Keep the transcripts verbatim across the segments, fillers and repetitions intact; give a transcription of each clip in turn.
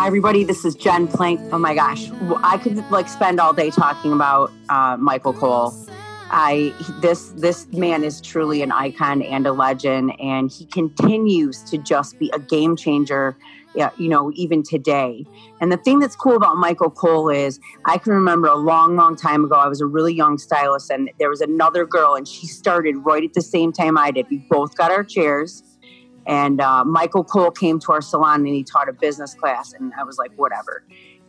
Hi, everybody. This is Jen Plank. Oh, my gosh. I could like spend all day talking about uh, Michael Cole. I this this man is truly an icon and a legend, and he continues to just be a game changer, yeah, you know, even today. And the thing that's cool about Michael Cole is I can remember a long, long time ago, I was a really young stylist, and there was another girl, and she started right at the same time I did. We both got our chairs. And uh, Michael Cole came to our salon and he taught a business class. And I was like, whatever.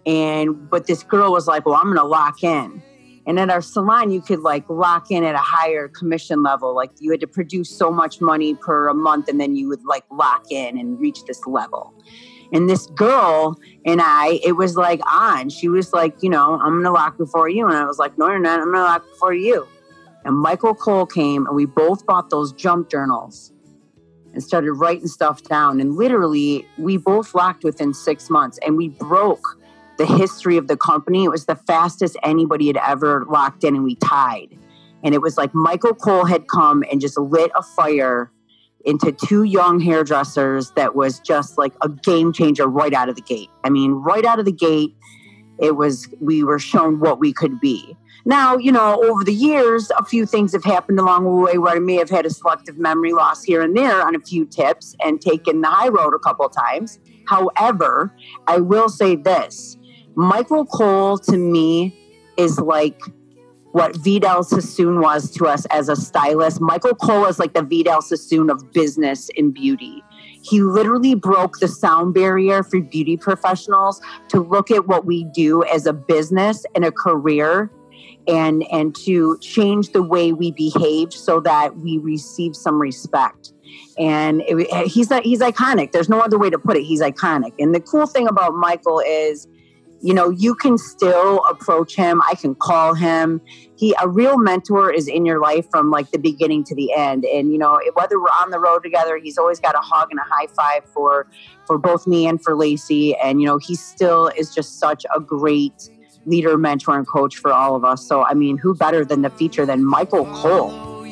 And but this girl was like, well, I'm going to lock in. And at our salon, you could like lock in at a higher commission level. Like you had to produce so much money per a month. And then you would like lock in and reach this level. And this girl and I, it was like on. She was like, you know, I'm going to lock before you. And I was like, no, you're not. I'm going to lock before you. And Michael Cole came and we both bought those jump journals and started writing stuff down. And literally, we both locked within six months and we broke the history of the company. It was the fastest anybody had ever locked in, and we tied. And it was like Michael Cole had come and just lit a fire into two young hairdressers that was just like a game changer right out of the gate. I mean, right out of the gate, it was, we were shown what we could be. Now, you know, over the years, a few things have happened along the way where I may have had a selective memory loss here and there on a few tips and taken the high road a couple of times. However, I will say this. Michael Cole, to me, is like what Vidal Sassoon was to us as a stylist. Michael Cole is like the Vidal Sassoon of business and beauty. He literally broke the sound barrier for beauty professionals to look at what we do as a business and a career, and and to change the way we behave so that we receive some respect. And it, he's he's iconic. There's no other way to put it. He's iconic. And the cool thing about Michael is, you know, you can still approach him. I can call him. He, a real mentor is in your life from like the beginning to the end. And, you know, whether we're on the road together, he's always got a hug and a high five for, for both me and for Lacey. And, you know, he still is just such a great leader, mentor, and coach for all of us. So, I mean, who better than the feature than Michael Cole?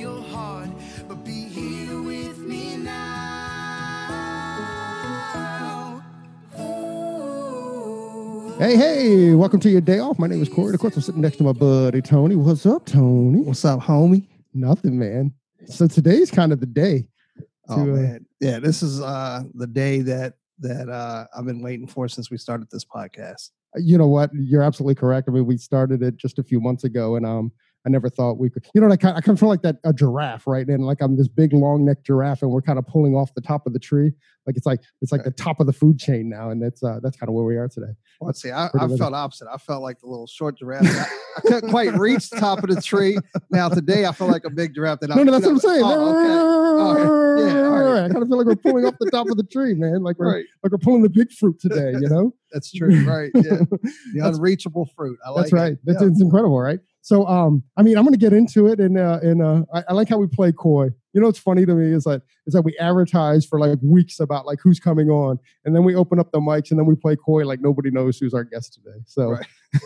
Hey, hey, welcome to your day off. My name is Corey. Of course, I'm sitting next to my buddy, Tony. What's up, Tony? What's up, homie? Nothing, man. So today's kind of the day. To, oh, man. Yeah, this is uh, the day that that uh, I've been waiting for since we started this podcast. You know what? You're absolutely correct. I mean, we started it just a few months ago, and um, I never thought we could. You know, I kind I come from like that a giraffe, right? And like I'm this big, long necked giraffe, and we're kind of pulling off the top of the tree. Like it's like it's like the top of the food chain now, and that's uh, that's kind of where we are today. Well, let's see. I, I felt opposite. I felt like the little short giraffe. I, I couldn't quite reach the top of the tree. Now today, I feel like a big giraffe. That no, no, that's what I'm saying. Oh, okay. Okay. Yeah, all right. I kind of feel like we're pulling off the top of the tree, man. Like we're right. like we're pulling the big fruit today. You know. That's true. Right. Yeah. The unreachable fruit. I like That's right. It. That's yeah. It's incredible, right? So, um, I mean, I'm going to get into it, and uh, and uh, I, I like how we play coy. You know, what's funny to me is that is that we advertise for like weeks about like who's coming on, and then we open up the mics, and then we play coy like nobody knows who's our guest today. So right.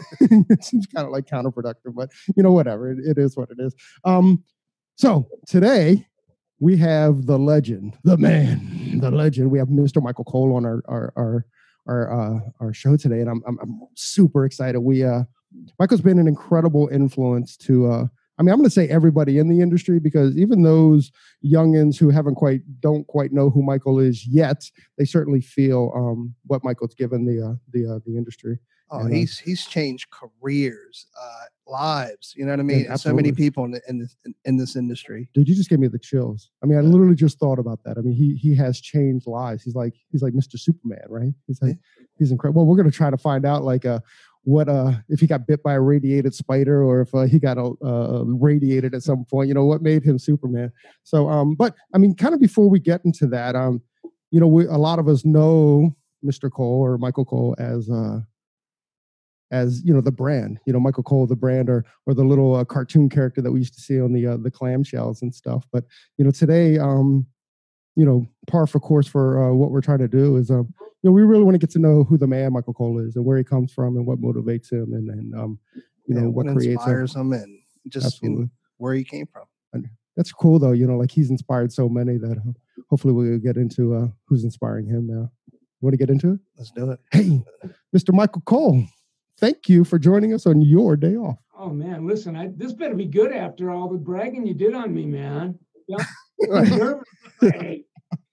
It seems kind of like counterproductive, but you know, whatever. It, it is what it is. Um, so today we have the legend, the man, the legend. We have Mister Michael Cole on our our our our uh, our show today, and I'm I'm, I'm super excited. We uh. Michael's been an incredible influence to, uh, I mean, I'm going to say everybody in the industry, because even those youngins who haven't quite, don't quite know who Michael is yet, they certainly feel um, what Michael's given the uh, the uh, the industry. Oh, and, uh, he's he's changed careers, uh, lives. You know what I mean? Yeah, so many people in, in this in, in this industry. Dude, you just gave me the chills. I mean, I literally just thought about that. I mean, he he has changed lives. He's like he's like Mister Superman, right? He's like yeah. he's incredible. Well, we're going to try to find out like uh what uh if he got bit by a radiated spider, or if uh, he got uh, radiated at some point. You know, what made him Superman? So, um, but I mean, kind of before we get into that, um, you know, we, a lot of us know Mister Cole or Michael Cole as uh. as, you know, the brand, you know, Michael Cole, the brand, or or the little uh, cartoon character that we used to see on the uh, the clamshells and stuff. But, you know, today, um, you know, par for course for uh, what we're trying to do is, um, you know, we really want to get to know who the man Michael Cole is and where he comes from and what motivates him and, and um, you yeah, know, what, what creates inspires him, him and just you know, where he came from. And that's cool, though. You know, like he's inspired so many that uh, hopefully we'll get into uh, who's inspiring him now. Want to get into it? Let's do it. Hey, Mister Michael Cole, thank you for joining us on your day off. Oh man, listen, I, this better be good after all the bragging you did on me, man. Yeah, I'm nervous. Hey.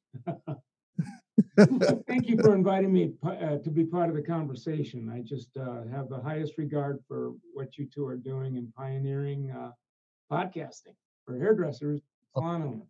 Thank you for inviting me uh, to be part of the conversation. I just uh, have the highest regard for what you two are doing in pioneering uh, podcasting for hairdressers, salon owners.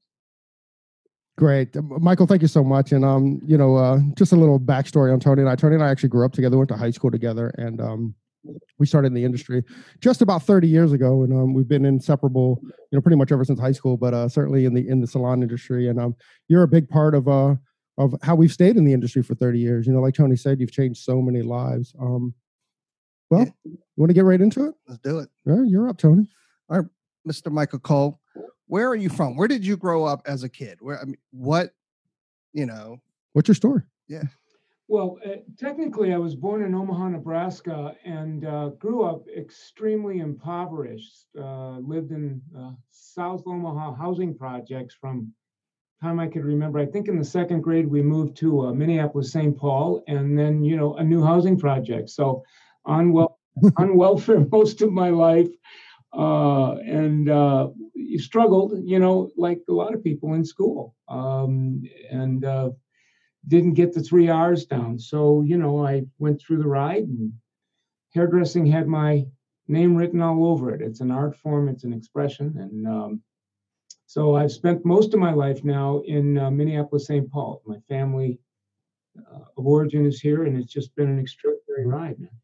Great. Michael, thank you so much. And, um, you know, uh, just a little backstory on Tony and I. Tony and I actually grew up together, went to high school together, and um, we started in the industry just about thirty years ago. And um, we've been inseparable, you know, pretty much ever since high school, but uh, certainly in the in the salon industry. And um, you're a big part of uh, of how we've stayed in the industry for thirty years. You know, like Tony said, you've changed so many lives. Um, well, yeah. You want to get right into it? Let's do it. Yeah, you're up, Tony. All right, Mister Michael Cole. Where are you from? Where did you grow up as a kid? Where, I mean, what, you know? What's your story? Yeah. Well, uh, technically, I was born in Omaha, Nebraska, and uh, grew up extremely impoverished. Uh, lived in uh, South Omaha housing projects from time I could remember. I think in the second grade, we moved to uh, Minneapolis, Saint Paul, and then, you know, a new housing project. So on, wel- on welfare most of my life. Uh, and uh, you struggled, you know, like a lot of people in school, um, and uh, didn't get the three R's down. So, you know, I went through the ride, and hairdressing had my name written all over it. It's an art form, it's an expression. And um, so I've spent most of my life now in uh, Minneapolis, Saint Paul. My family uh, of origin is here, and it's just been an extraordinary ride, man.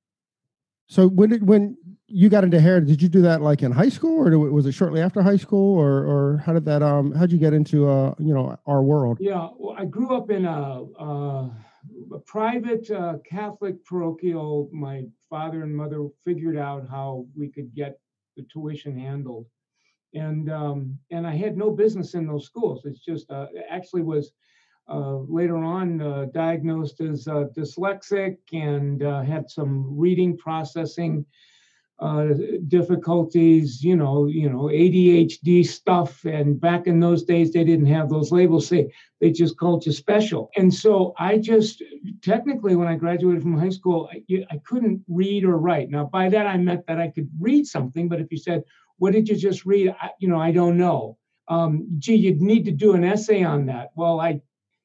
So when did, when you got into hair, did you do that like in high school, or was it shortly after high school, or or how did that um how'd you get into uh you know our world? Yeah, well, I grew up in a, a, a private uh, Catholic parochial. My father and mother figured out how we could get the tuition handled, and um, and I had no business in those schools. It's just uh, actually was. Uh, later on, uh, diagnosed as uh, dyslexic and uh, had some reading processing uh, difficulties. You know, you know, A D H D stuff. And back in those days, they didn't have those labels. They they just called you special. And so I just technically, when I graduated from high school, I, I couldn't read or write. Now, by that I meant that I could read something. But if you said, "What did you just read?" I, you know, I don't know. Um, gee, you'd need to do an essay on that. Well, I.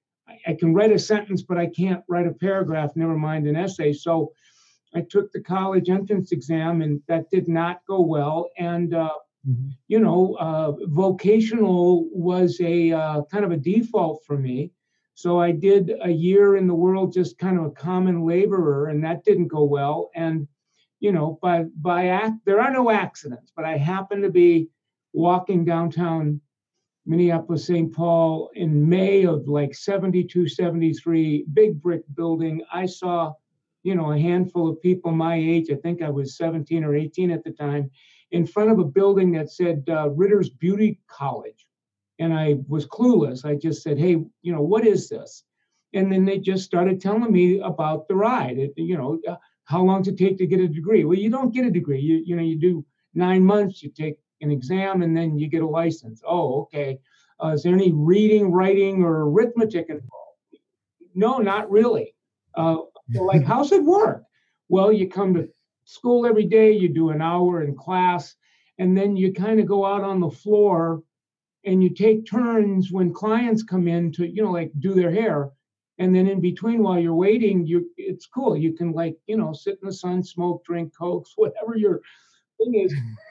I can write a sentence, but I can't write a paragraph, never mind an essay. So I took the college entrance exam, and that did not go well. And, uh, mm-hmm. you know, uh, vocational was a uh, kind of a default for me. So I did a year in the world, just kind of a common laborer, and that didn't go well. And, you know, by, by act, there are no accidents, but I happened to be walking downtown Minneapolis, Saint Paul in May of like seventy-two, seventy-three, big brick building. I saw, you know, a handful of people my age, I think I was seventeen or eighteen at the time, in front of a building that said uh, Ritter's Beauty College. And I was clueless. I just said, hey, you know, what is this? And then they just started telling me about the ride. It, you know, uh, how long does it take to get a degree? Well, you don't get a degree. You, you know, you do nine months, you take an exam, and then you get a license. Oh, okay. Uh, is there any reading, writing, or arithmetic involved? No, not really. Uh, so like, how's it work? Well, you come to school every day, you do an hour in class, and then you kind of go out on the floor and you take turns when clients come in to, you know, like do their hair. And then in between, while you're waiting, you it's cool. You can, like, you know, sit in the sun, smoke, drink Cokes, whatever your thing is.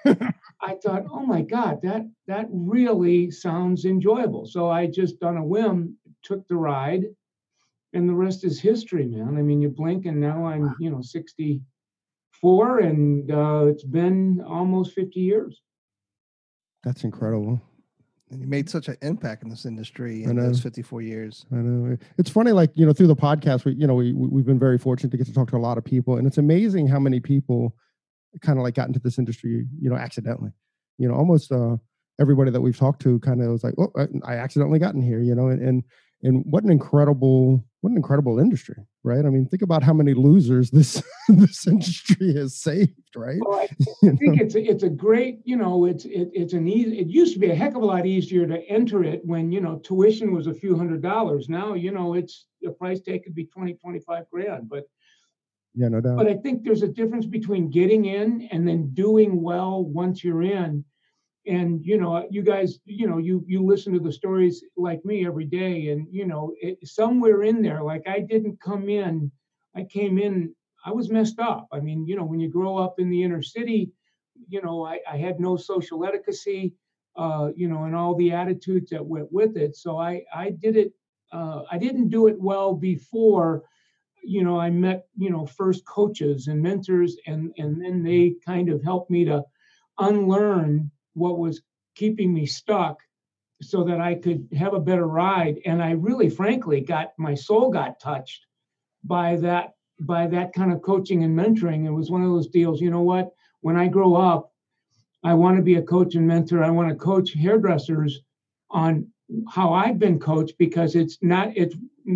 I thought, oh my God, that that really sounds enjoyable. So I just, on a whim, took the ride, and the rest is history, man. I mean, you blink, and now I'm, you know, sixty-four, and uh, it's been almost fifty years. That's incredible. And you made such an impact in this industry in those fifty-four years. I know. It's funny, like, you know, through the podcast, we, you know, we, we've been very fortunate to get to talk to a lot of people, and it's amazing how many people kind of like got into this industry, you know, accidentally. You know, almost uh, everybody that we've talked to kind of was like, oh, I accidentally got in here, you know, and, and and what an incredible, what an incredible industry, right? I mean, think about how many losers this this industry has saved, right? Well, I You think know? it's a, it's a great, you know, it's it, it's an easy. It used to be a heck of a lot easier to enter it when, you know, tuition was a few hundred dollars. Now, you know, it's the price tag could be twenty, twenty-five grand. But Yeah, no doubt. but I think there's a difference between getting in and then doing well once you're in. And you know, you guys, you know, you you listen to the stories like me every day, and you know, it, somewhere in there, like I didn't come in, I came in, I was messed up. I mean, you know, when you grow up in the inner city, you know, I, I had no social etiquette, uh, you know, and all the attitudes that went with it. So I I did it. Uh, I didn't do it well before, you know, I met, you know, first coaches and mentors, and and then they kind of helped me to unlearn what was keeping me stuck so that I could have a better ride. And I really, frankly, got my soul got touched by that by that kind of coaching and mentoring. It was one of those deals, you know what? When I grow up, I want to be a coach and mentor. I want to coach hairdressers on how I've been coached, because it's not it's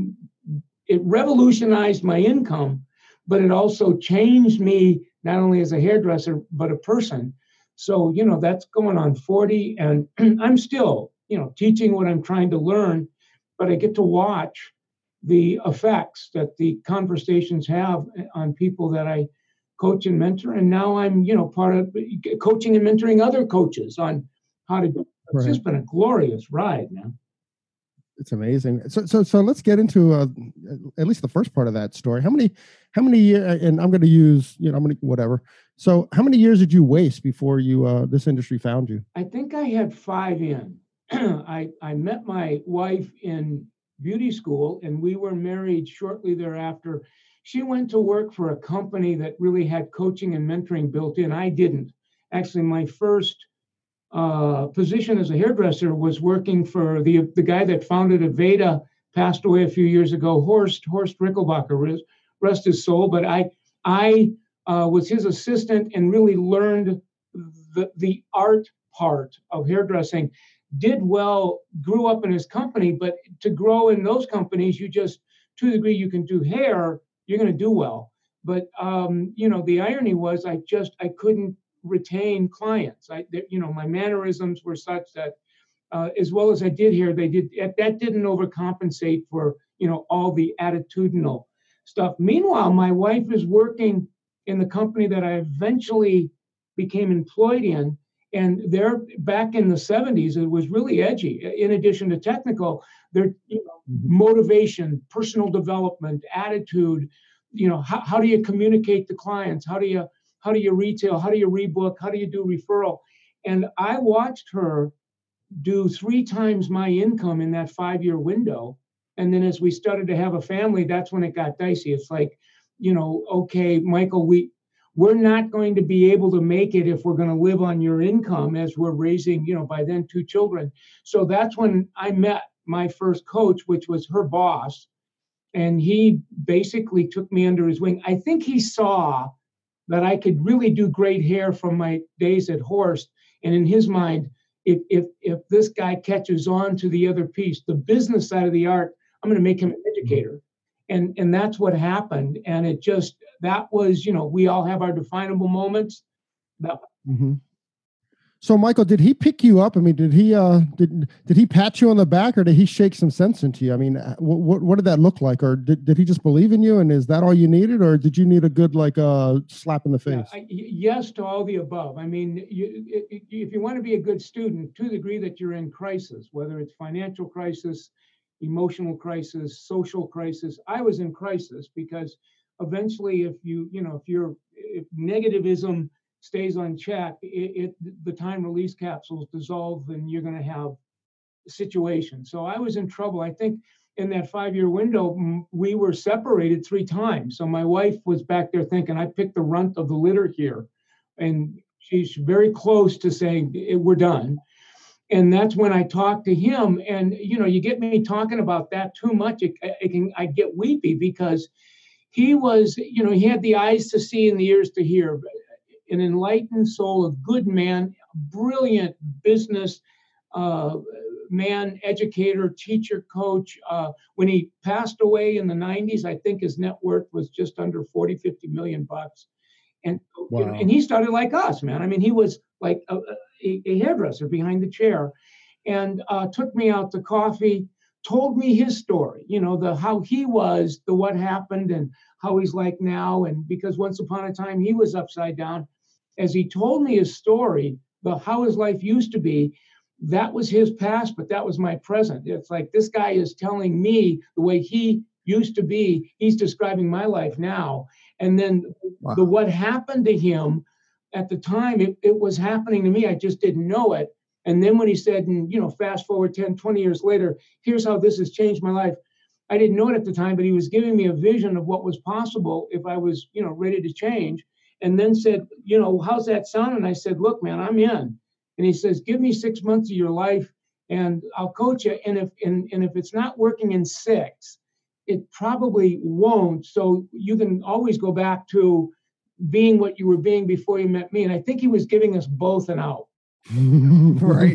it revolutionized my income, but it also changed me not only as a hairdresser, but a person. So, you know, that's going on forty, and I'm still, you know, teaching what I'm trying to learn, but I get to watch the effects that the conversations have on people that I coach and mentor. And now I'm, you know, part of coaching and mentoring other coaches on how to do it. It's Right. just been a glorious ride, man. It's amazing. So, so, so let's get into uh, at least the first part of that story. How many, how many years? And I'm going to use, you know, I'm going to whatever. So, how many years did you waste before you uh, this industry found you? I think I had five in. I I met my wife in beauty school, and we were married shortly thereafter. She went to work for a company that really had coaching and mentoring built in. I didn't. Actually, my first uh, position as a hairdresser was working for the the guy that founded Aveda, passed away a few years ago, Horst Horst Rickelbacher, rest, rest his soul. But I I uh, was his assistant and really learned the the art part of hairdressing. Did well, grew up in his company, but to grow in those companies, you just, to the degree you can do hair, you're going to do well. But um, you know, the irony was, I just I couldn't retain clients. I, you know, my mannerisms were such that, uh, as well as I did here, they did that didn't overcompensate for, you know, all the attitudinal stuff. Meanwhile, my wife is working in the company that I eventually became employed in, and they're back in the seventies. It was really edgy. In addition to technical, they're, you know, motivation, personal development, attitude. You know, how, how do you communicate to clients? How do you how do you retail? How do you rebook? How do you do referral? And I watched her do three times my income in that five-year window. And then as we started to have a family, that's when it got dicey. It's like, you know, okay, Michael, we we're not going to be able to make it if we're going to live on your income, as we're raising, you know, by then two children. So that's when I met my first coach, which was her boss. And he basically took me under his wing. I think he saw that I could really do great hair from my days at Horst. And in his mind, if if if this guy catches on to the other piece, the business side of the art, I'm going to make him an educator. And and that's what happened. And it just, that was, you know, we all have our definable moments. That, Mm-hmm. So, Michael, did he pick you up? I mean, did he uh, did did he pat you on the back, or did he shake some sense into you? I mean, what what, what did that look like? Or did, did he just believe in you, and is that all you needed, or did you need a good like uh, slap in the face? Yeah, I, yes to all the above. I mean, you, if you want to be a good student, to the degree that you're in crisis, whether it's financial crisis, emotional crisis, social crisis, I was in crisis, because eventually, if you you know if you're if negativism stays unchecked, it, it the time release capsules dissolve, and you're going to have a situation. So I was in trouble. I think in that five-year window, we were separated three times. So my wife was back there thinking, I picked the runt of the litter here. And she's very close to saying, we're done. And that's when I talked to him. And, you know, you get me talking about that too much, it, it can, I get weepy, because he was, you know, he had the eyes to see and the ears to hear. An enlightened soul, a good man, brilliant business, uh, man, educator, teacher, coach. Uh, when he passed away in the nineties, I think his net worth was just under forty, fifty million bucks. And, you know, Wow. and he started like us, man. I mean, he was like a, a, a hairdresser behind the chair, and uh, took me out to coffee, told me his story, you know, the how he was, the what happened, and how he's like now. And because once upon a time he was upside down, as he told me his story, the how his life used to be, that was his past, but that was my present. It's like this guy is telling me the way he used to be. He's describing my life now. And then Wow. the what happened to him at the time, it, it was happening to me. I just didn't know it. And then when he said, and you know, fast forward ten, twenty years later, here's how this has changed my life. I didn't know it at the time, but he was giving me a vision of what was possible if I was, you know, ready to change. And then said, you know, how's that sound? And I said, look, man, I'm in. And he says, give me six months of your life and I'll coach you. And if and, and if it's not working in six, it probably won't. So you can always go back to being what you were being before you met me. And I think he was giving us both an out. Right.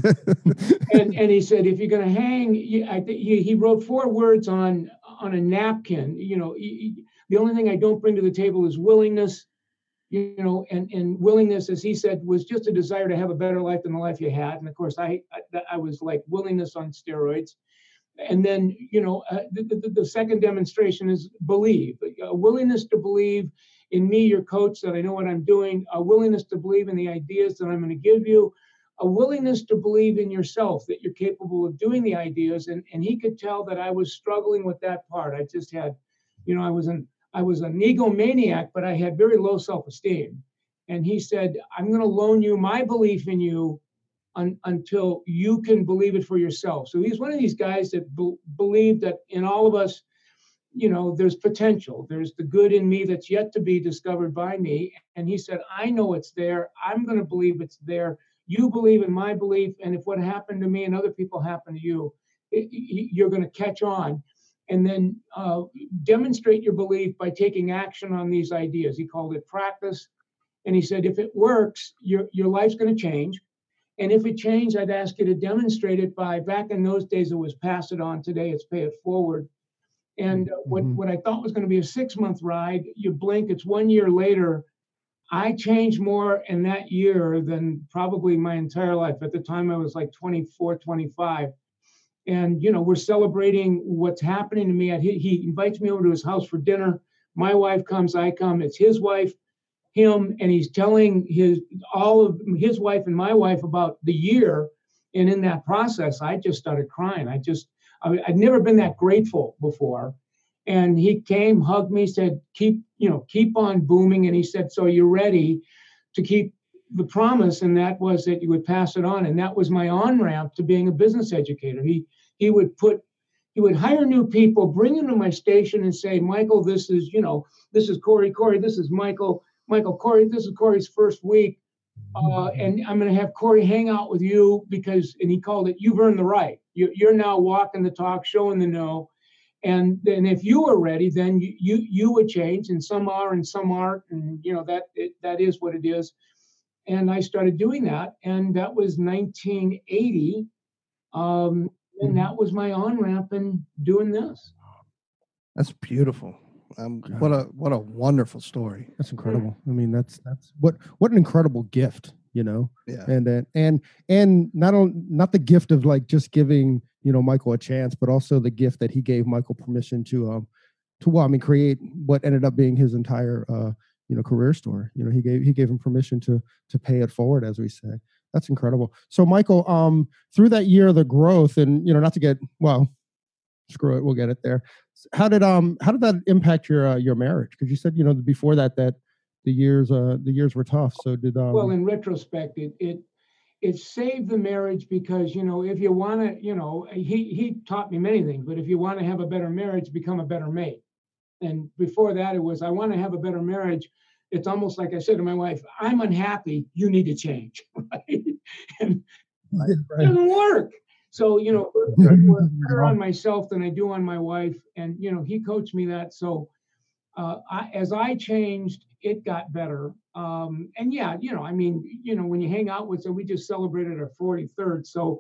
and and he said, if you're going to hang, you, I think he, he wrote four words on on a napkin. You know, he, the only thing I don't bring to the table is willingness. You know, and and willingness, as he said, was just a desire to have a better life than the life you had. And of course, I I, I was like willingness on steroids. And then, you know, uh, the, the, the second demonstration is believe, a willingness to believe in me, your coach, that I know what I'm doing, a willingness to believe in the ideas that I'm going to give you, a willingness to believe in yourself, that you're capable of doing the ideas. And, and he could tell that I was struggling with that part. I just had, you know, I was an, I was an egomaniac, but I had very low self-esteem. And he said, I'm going to loan you my belief in you Un, until you can believe it for yourself. So he's one of these guys that be, believe that in all of us, you know, there's potential. There's the good in me that's yet to be discovered by me. And he said, I know it's there. I'm going to believe it's there. You believe in my belief. And if what happened to me and other people happen to you, it, you're going to catch on. And then uh, demonstrate your belief by taking action on these ideas. He called it practice. And he said, if it works, your, your life's going to change. And if it changed, I'd ask you to demonstrate it by, back in those days, it was pass it on. Today, it's pay it forward. And uh, what, Mhm. what I thought was going to be a six-month ride, you blink, it's one year later. I changed more in that year than probably my entire life. At the time, I was like twenty-four, twenty-five. And, you know, we're celebrating what's happening to me. He, he invites me over to his house for dinner. My wife comes, I come. It's his wife, him, and he's telling his all of his wife and my wife about the year. And in that process, I just started crying. I just, I, I'd never been that grateful before. And he came, hugged me, said, keep, you know, keep on booming. And he said, so you're ready to keep the promise. And that was that you would pass it on. And that was my on-ramp to being a business educator. He, he would put, he would hire new people, bring them to my station and say, Michael, this is, you know, this is Corey, Corey, this is Michael. Michael, Corey, this is Corey's first week, uh, and I'm going to have Corey hang out with you because, and he called it, you've earned the right. You, you're now walking the talk, showing the know. And then if you were ready, then you, you you would change, and some are and some aren't. And, you know, that it, that is what it is. And I started doing that, and that was nineteen eighty. Um, and that was my on-ramp in doing this. That's beautiful. Um, what a what a wonderful story. That's incredible. I mean, that's that's what what an incredible gift, you know. Yeah. And then and and not only not the gift of like just giving, you know, Michael a chance, but also the gift that he gave Michael permission to um to well, I mean, create what ended up being his entire uh you know career story. You know, he gave he gave him permission to to pay it forward, as we say. That's incredible. So Michael, um, through that year, the growth, and you know, not to get well. Screw it, we'll get it there. How did um how did that impact your uh, your marriage? Because you said, you know, before that that the years uh the years were tough. So did um well in retrospect it it it saved the marriage, because, you know, if you want to, you know, he he taught me many things, but if you want to have a better marriage, become a better mate. And before that, it was, I want to have a better marriage. It's almost like I said to my wife, I'm unhappy, you need to change. Right? And right. it doesn't work. So, you know, I work better on myself than I do on my wife. And, you know, he coached me that. So uh, I, as I changed, it got better. Um, and yeah, you know, I mean, you know, when you hang out with, so we just celebrated our forty-third. So,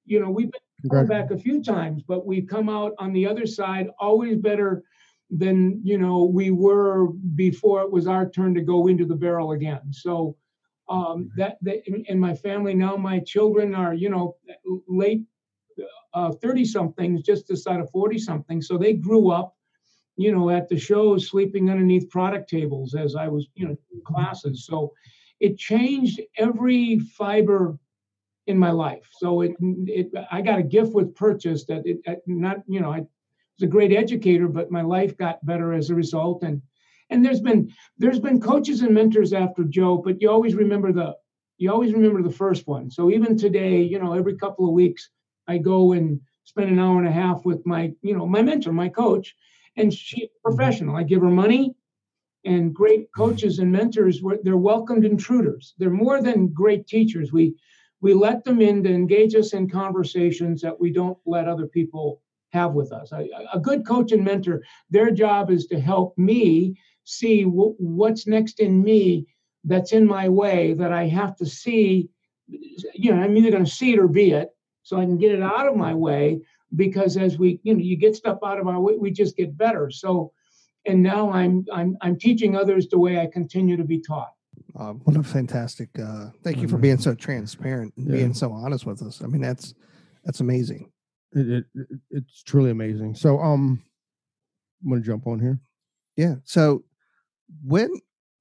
you know, we've been going back a few times, but we've come out on the other side always better than, you know, we were before it was our turn to go into the barrel again. So um, that, that in, in my family now, my children are, you know, late uh, thirty somethings, just this side of forty something. So they grew up, you know, at the shows, sleeping underneath product tables as I was, you know, in classes. So it changed every fiber in my life. So it, it, I got a gift with purchase that it, not, you know, I was a great educator, but my life got better as a result. And, and there's been, there's been coaches and mentors after Joe, but you always remember the, you always remember the first one. So even today, you know, every couple of weeks, I go and spend an hour and a half with my, you know, my mentor, my coach, and she's professional. I give her money. And great coaches and mentors, they're welcomed intruders. They're more than great teachers. We we let them in to engage us in conversations that we don't let other people have with us. A, a good coach and mentor, their job is to help me see w- what's next in me that's in my way that I have to see. You know, I'm either going to see it or be it, so I can get it out of my way. Because as we, you know, you get stuff out of our way, we just get better. So. And now I'm I'm I'm teaching others the way I continue to be taught. Uh, what a fantastic! Uh, thank you for being so transparent and yeah. being so honest with us. I mean, that's that's amazing. It, it, it it's truly amazing. So, um, I'm gonna jump on here. Yeah. So, when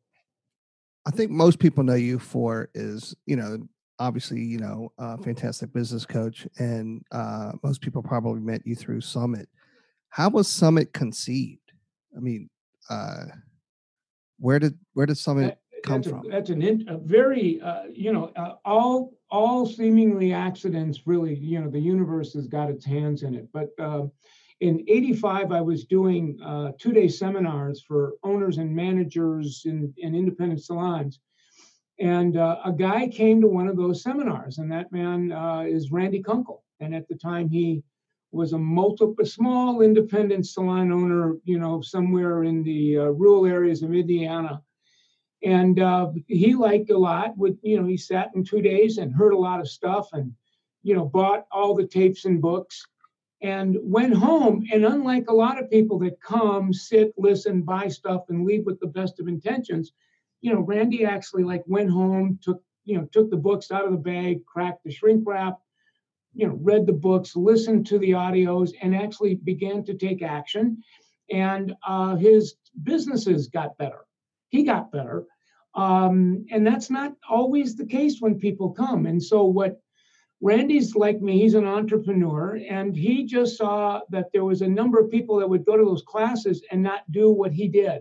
I think most people know you for is, you know, obviously, you know, a fantastic business coach, and uh, most people probably met you through Summit. How was Summit conceived? I mean, uh, where did where did Summit that, come that's from? A, that's an in, a very uh, you know uh, all all seemingly accidents. Really, you know, the universe has got its hands in it. But uh, in eighty-five, I was doing uh, two day seminars for owners and managers in, in independent salons, and uh, a guy came to one of those seminars, and that man uh, is Randy Kunkel, and at the time he was a multiple, small independent salon owner, you know, somewhere in the uh, rural areas of Indiana. And uh, he liked a lot with, you know, he sat in two days and heard a lot of stuff and, you know, bought all the tapes and books and went home. And unlike a lot of people that come, sit, listen, buy stuff and leave with the best of intentions, you know, Randy actually like went home, took, you know, took the books out of the bag, cracked the shrink wrap, you know, read the books, listened to the audios, and actually began to take action. And uh, his businesses got better. He got better. Um, and that's not always the case when people come. And so what Randy's like me, he's an entrepreneur, and he just saw that there was a number of people that would go to those classes and not do what he did.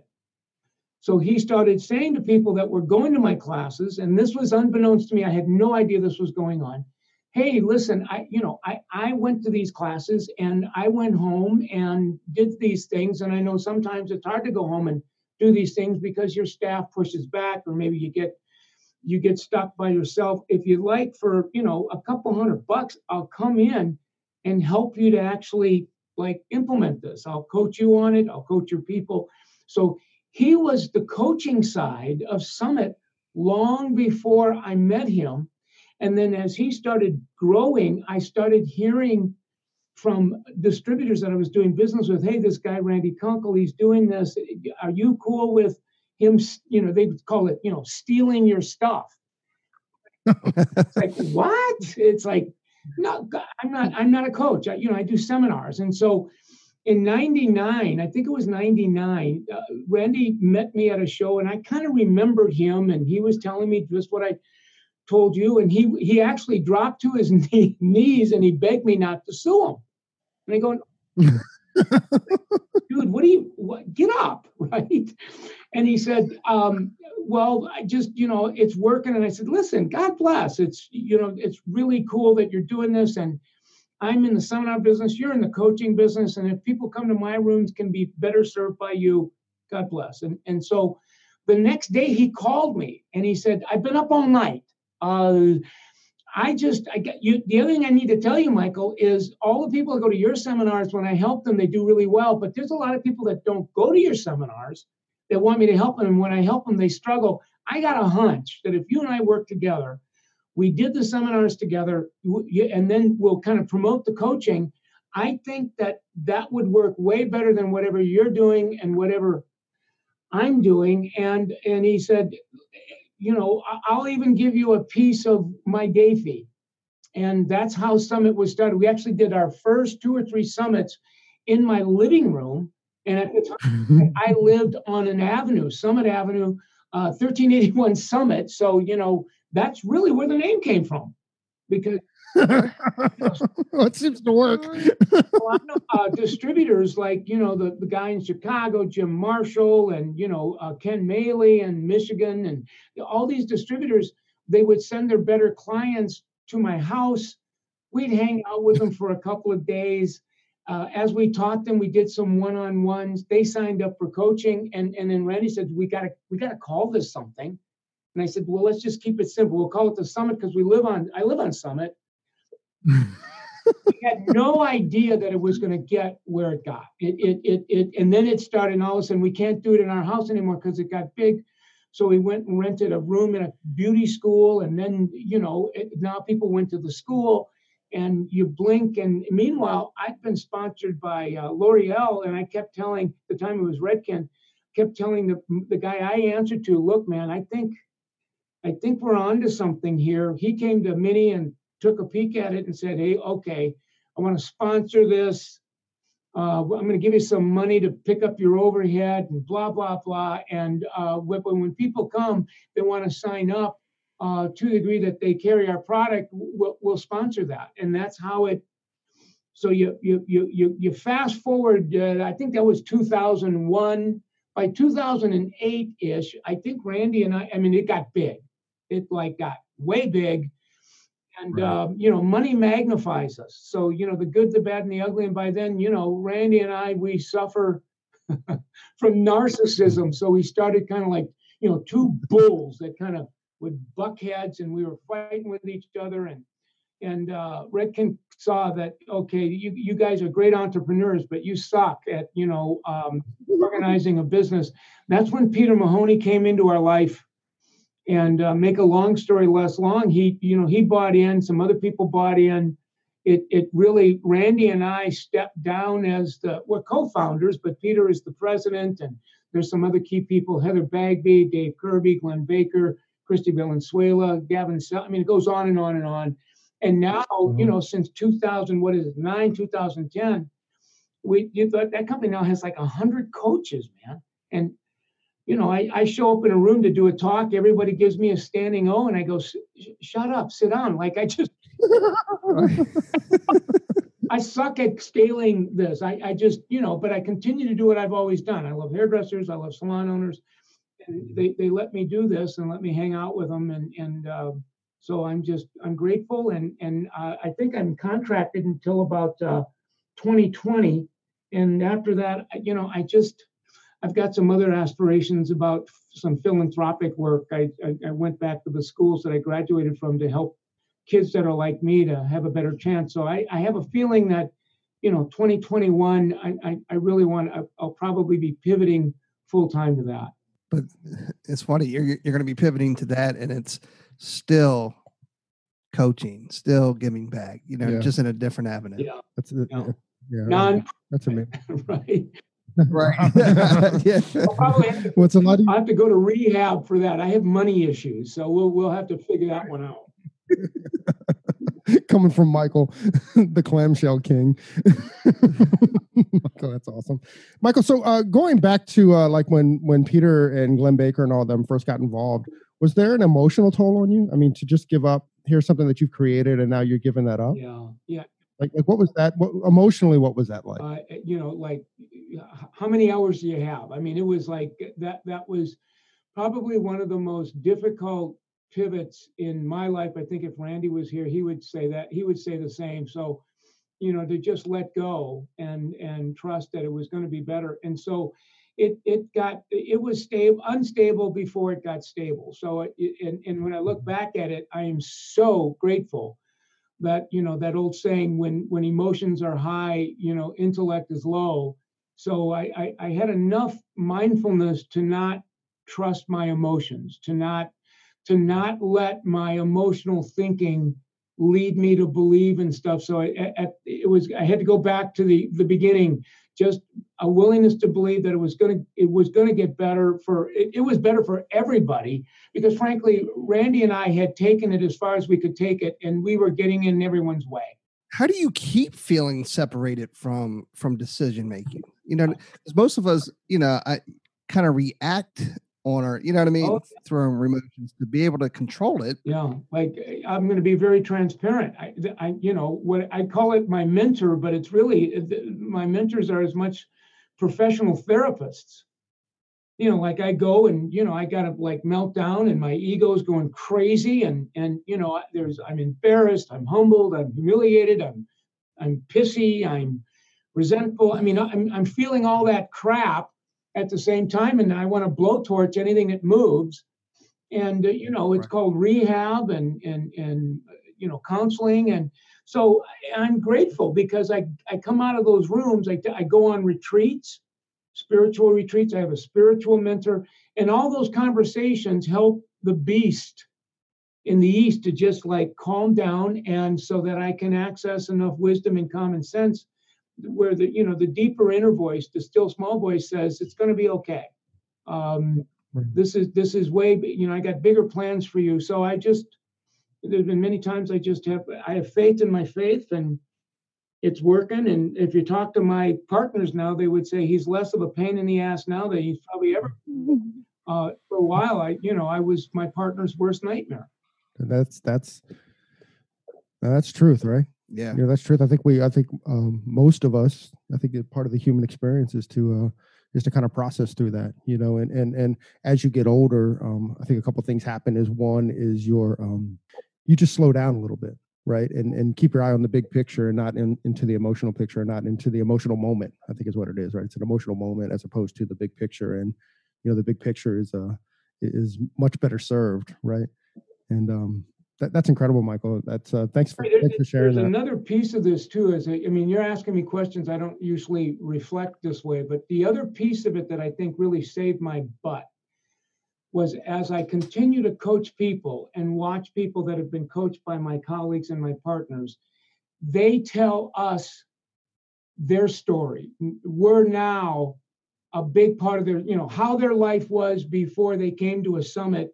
So he started saying to people that were going to my classes, and this was unbeknownst to me, I had no idea this was going on. Hey, listen, I, you know, I, I went to these classes and I went home and did these things. And I know sometimes it's hard to go home and do these things because your staff pushes back, or maybe you get, you get stuck by yourself. If you'd like for, you know, a couple hundred bucks, I'll come in and help you to actually like implement this. I'll coach you on it. I'll coach your people. So he was the coaching side of Summit long before I met him. And then as he started growing, I started hearing from distributors that I was doing business with, hey, this guy, Randy Kunkel, he's doing this. Are you cool with him? You know, they would call it, you know, stealing your stuff. It's like, what? It's like, no, I'm not, I'm not a coach. I, you know, I do seminars. And so in ninety-nine, I think it was ninety-nine, uh, Randy met me at a show and I kind of remembered him, and he was telling me just what I told you. And he he actually dropped to his knee, knees and he begged me not to sue him. And I go, dude, what do you, what, get up, right? And he said, um, well, I just, you know, it's working. And I said, listen, God bless. It's, you know, it's really cool that you're doing this. And I'm in the seminar business, you're in the coaching business. And if people come to my rooms can be better served by you, God bless. And, and so the next day he called me and he said, I've been up all night. Uh, I just, I get you. The other thing I need to tell you, Michael, is all the people that go to your seminars, when I help them, they do really well. But there's a lot of people that don't go to your seminars that want me to help them. And when I help them, they struggle. I got a hunch that if you and I work together, We did the seminars together, and then we'll kind of promote the coaching. I think that that would work way better than whatever you're doing and whatever I'm doing. And and he said, you know, I'll even give you a piece of my day fee. And that's how Summit was started. We actually did our first two or three summits in my living room. And at the time, I lived on an avenue, Summit Avenue, uh, thirteen eighty-one Summit. So, you know, that's really where the name came from. Because well, it seems to work. a lot of uh, distributors like, you know, the, the guy in Chicago, Jim Marshall, and, you know, uh, Ken Maley in Michigan, and all these distributors, they would send their better clients to my house. We'd hang out with them for a couple of days. Uh, as we taught them, we did some one-on-ones. They signed up for coaching. And, and then Randy said, we got to we got to call this something. And I said, well, let's just keep it simple. We'll call it the Summit because we live on, I live on Summit. We had no idea that it was going to get where it got. It, it, it, it, and then it started, and all of a sudden we can't do it in our house anymore because it got big. So we went and rented a room in a beauty school, and then, you know, it, now people went to the school, and you blink. And meanwhile, I've been sponsored by uh, L'Oreal, and I kept telling, the time it was Redken, kept telling the the guy I answered to, look, man, I think, I think we're onto something here. He came to Minnie and took a peek at it and said, hey, okay, I want to sponsor this. Uh, I'm going to give you some money to pick up your overhead and blah, blah, blah. And uh, when, when people come, they want to sign up uh, to the degree that they carry our product, we'll, we'll sponsor that. And that's how it, so you you you you, you fast forward, uh, I think that was two thousand one. By two thousand eight-ish, I think Randy and I, I mean, it got big. It like got way big. And, right. um, you know, money magnifies us. So, you know, the good, the bad, and the ugly. And by then, you know, Randy and I, we suffer from narcissism. So we started kind of like, you know, two bulls that kind of would buck heads, and we were fighting with each other. And and uh, Redken saw that, okay, you, you guys are great entrepreneurs, but you suck at, you know, um, organizing a business. That's when Peter Mahoney came into our life. And uh, make a long story less long, he, you know, he bought in, some other people bought in. It, it really, Randy and I stepped down as the, we're co-founders, but Peter is the president, and there's some other key people, Heather Bagby, Dave Kirby, Glenn Baker, Christy Valenzuela, Gavin, I mean, it goes on and on and on. And now, mm-hmm. you know, since two thousand, what is it, nine, two thousand ten, we, you thought that company now has like a hundred coaches, man. And you know, I, I show up in a room to do a talk. Everybody gives me a standing O, and I go, shut up, sit down. Like I just, I suck at scaling this. I, I just, you know, but I continue to do what I've always done. I love hairdressers. I love salon owners. And they, they let me do this and let me hang out with them. And, and uh, so I'm just, I'm grateful. And, and uh, I think I'm contracted until about uh, twenty twenty. And after that, you know, I just, I've got some other aspirations about some philanthropic work. I, I, I went back to the schools that I graduated from to help kids that are like me to have a better chance. So I, I have a feeling that, you know, twenty twenty-one, I, I, I really want, I, I'll probably be pivoting full time to that. But it's funny, you're, you're going to be pivoting to that, and it's still coaching, still giving back, you know, yeah. just in a different avenue. Yeah. That's it. Yeah. Yeah. Non- that's amazing. Right. Right. yeah. I'll probably have to, What's a lot of- I have to go to rehab for that. I have money issues, so we'll we'll have to figure that one out. Coming from Michael, the clamshell king. Michael, that's awesome. Michael, so uh, going back to uh, like when when Peter and Glenn Baker and all of them first got involved, was there an emotional toll on you? I mean, to just give up, here's something that you've created, and now you're giving that up? Yeah, yeah. Like, like what was that? What, emotionally, what was that like? Uh, you know, like, how many hours do you have? I mean, it was like that. That was probably one of the most difficult pivots in my life. I think if Randy was here, he would say that. He would say the same. So, you know, to just let go and and trust that it was going to be better. And so, it it got it was stable, unstable before it got stable. So, it, and and when I look back at it, I am so grateful that, you know, that old saying, when when emotions are high, you know, intellect is low. So I, I, I had enough mindfulness to not trust my emotions, to not to not let my emotional thinking lead me to believe in stuff. So I, I, it was, I had to go back to the, the beginning, just a willingness to believe that it was going to, it was going to get better for, it, it was better for everybody, because frankly, Randy and I had taken it as far as we could take it, and we were getting in everyone's way. How do you keep feeling separated from, from decision making? You know, because most of us, you know, I kind of react on our, you know what I mean, Oh, through our emotions to be able to control it. Yeah, like I'm going to be very transparent. I, I, you know, what I call it my mentor, but it's really, my mentors are as much professional therapists. You know, like I go and, you know, I got to like melt down and my ego's going crazy, and, and, you know, there's, I'm embarrassed, I'm humbled, I'm humiliated, I'm, I'm pissy, I'm resentful. I mean, I'm, I'm feeling all that crap at the same time, and I want to blowtorch anything that moves. And, uh, you know, it's Right. called rehab and, and, and, uh, you know, counseling. And so I'm grateful because I, I come out of those rooms, I, I go on retreats, spiritual retreats. I have a spiritual mentor, and all those conversations help the beast in the East to just like calm down. And so that I can access enough wisdom and common sense where the, you know, the deeper inner voice, the still small voice says, it's going to be okay. Um, This is this is way, you know, I got bigger plans for you. So I just, there's been many times I just have, I have faith in my faith, and it's working. And if you talk to my partners now, they would say he's less of a pain in the ass now than he's probably ever been. Uh, for a while, I, you know, I was my partner's worst nightmare. And that's, that's, that's truth, right? Yeah. Yeah, that's truth. I think we, I think um, most of us, I think that part of the human experience is to, uh, is to kind of process through that, you know, and, and, and as you get older, um, I think a couple of things happen is one is your, um, you just slow down a little bit, right? And, and keep your eye on the big picture and not in, into the emotional picture, not into the emotional moment, I think is what it is, right? It's an emotional moment as opposed to the big picture. And, you know, the big picture is, uh, is much better served, right? And, um, That, that's incredible, Michael. That's uh, thanks for There, thanks for sharing there's that. another piece of this too. Is I mean, you're asking me questions I don't usually reflect this way, but the other piece of it that I think really saved my butt was as I continue to coach people and watch people that have been coached by my colleagues and my partners, they tell us their story. We're now a big part of their, you know, how their life was before they came to a summit,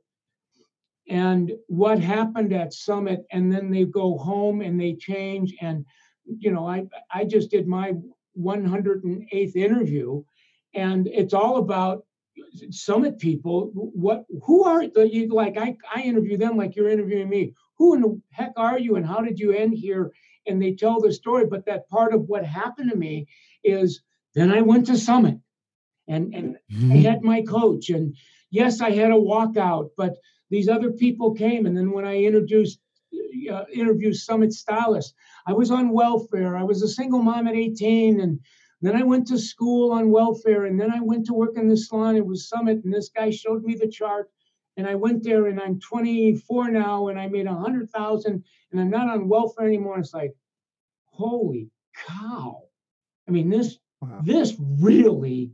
and what happened at summit, and then they go home and they change. And you know, I I just did my one hundred eighth interview, and it's all about summit people. What, who are you? Like I I interview them like you're interviewing me. Who in the heck are you, and how did you end here? And they tell the story. But that part of what happened to me is then I went to summit, and and I had my coach, and yes, I had a walkout, but these other people came. And then when I introduced, uh, interviewed Summit Stylists, I was on welfare. I was a single mom at eighteen. And then I went to school on welfare. And then I went to work in the salon. It was Summit. And this guy showed me the chart. And I went there, and I'm twenty-four now, and I made a hundred thousand, and I'm not on welfare anymore. It's like, holy cow. I mean, this, wow. This really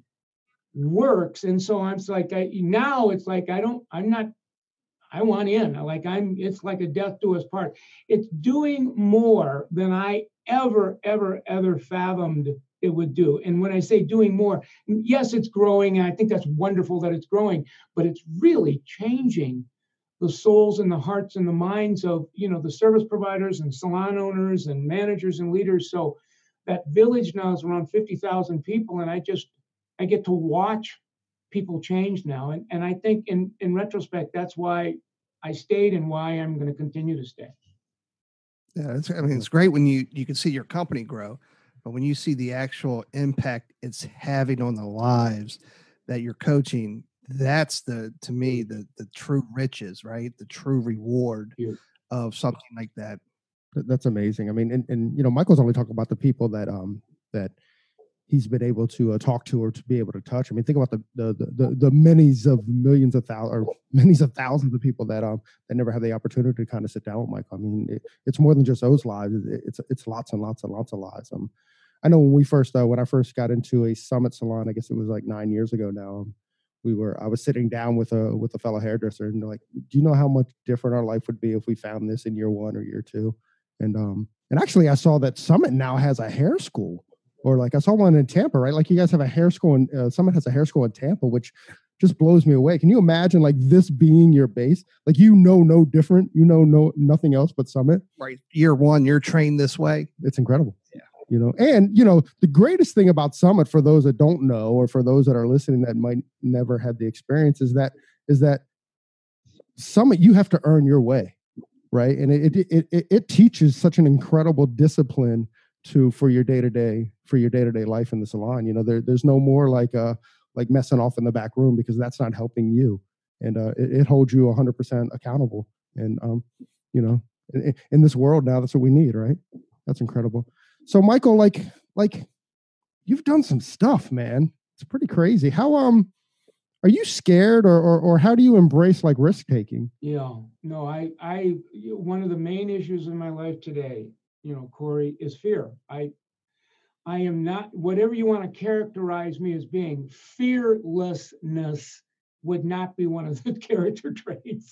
works. And so I'm like, I, now it's like, I don't, I'm not, I want in. Like I'm, it's like a death do us part. It's doing more than I ever, ever, ever fathomed it would do. And when I say doing more, yes, it's growing. And I think that's wonderful that it's growing, but it's really changing the souls and the hearts and the minds of, you know, the service providers and salon owners and managers and leaders. So that village now is around fifty thousand people. And I just, I get to watch people change now. And, and I think in, in retrospect, that's why I stayed and why I'm going to continue to stay. Yeah, it's, I mean, it's great when you, you can see your company grow, but when you see the actual impact it's having on the lives that you're coaching, that's the, to me, the, the true riches, right? The true reward yeah. of something like that. That's amazing. I mean, and, and, you know, Michael's only talking about the people that, um, that, he's been able to uh, talk to or to be able to touch. I mean, think about the the the, the many's of millions of thousands or many's of thousands of people that um that never have the opportunity to kind of sit down with Michael. I mean, it, it's more than just those lives. It, it's it's lots and lots and lots of lives. Um, I know when we first uh, when I first got into a Summit salon, I guess it was like nine years ago now. Um, we were I was sitting down with a with a fellow hairdresser, and they're like, do you know how much different our life would be if we found this in year one or year two? And um and actually I saw that Summit now has a hair school, or like I saw one in Tampa, right? Like you guys have a hair school, and uh, Summit has a hair school in Tampa, which just blows me away. Can you imagine like this being your base? Like, you know, no different, you know, no, nothing else but Summit. Right. Year one, you're trained this way. It's incredible. Yeah. You know, and you know, the greatest thing about Summit, for those that don't know, or for those that are listening that might never had the experience, is that is that Summit, you have to earn your way, right? And it it it, it teaches such an incredible discipline to for your day to day for your day to day life in the salon. You know, there there's no more like uh like messing off in the back room, because that's not helping you, and uh, it, it holds you one hundred percent accountable. And um, you know, in, in this world now, that's what we need, right? That's incredible. So, Michael, like, like you've done some stuff, man. It's pretty crazy. How um, are you scared, or or, or how do you embrace like risk taking? Yeah, no, I, I, one of the main issues in my life today, you know, Corey, is fear. I, I am not, whatever you want to characterize me as being, fearlessness would not be one of the character traits.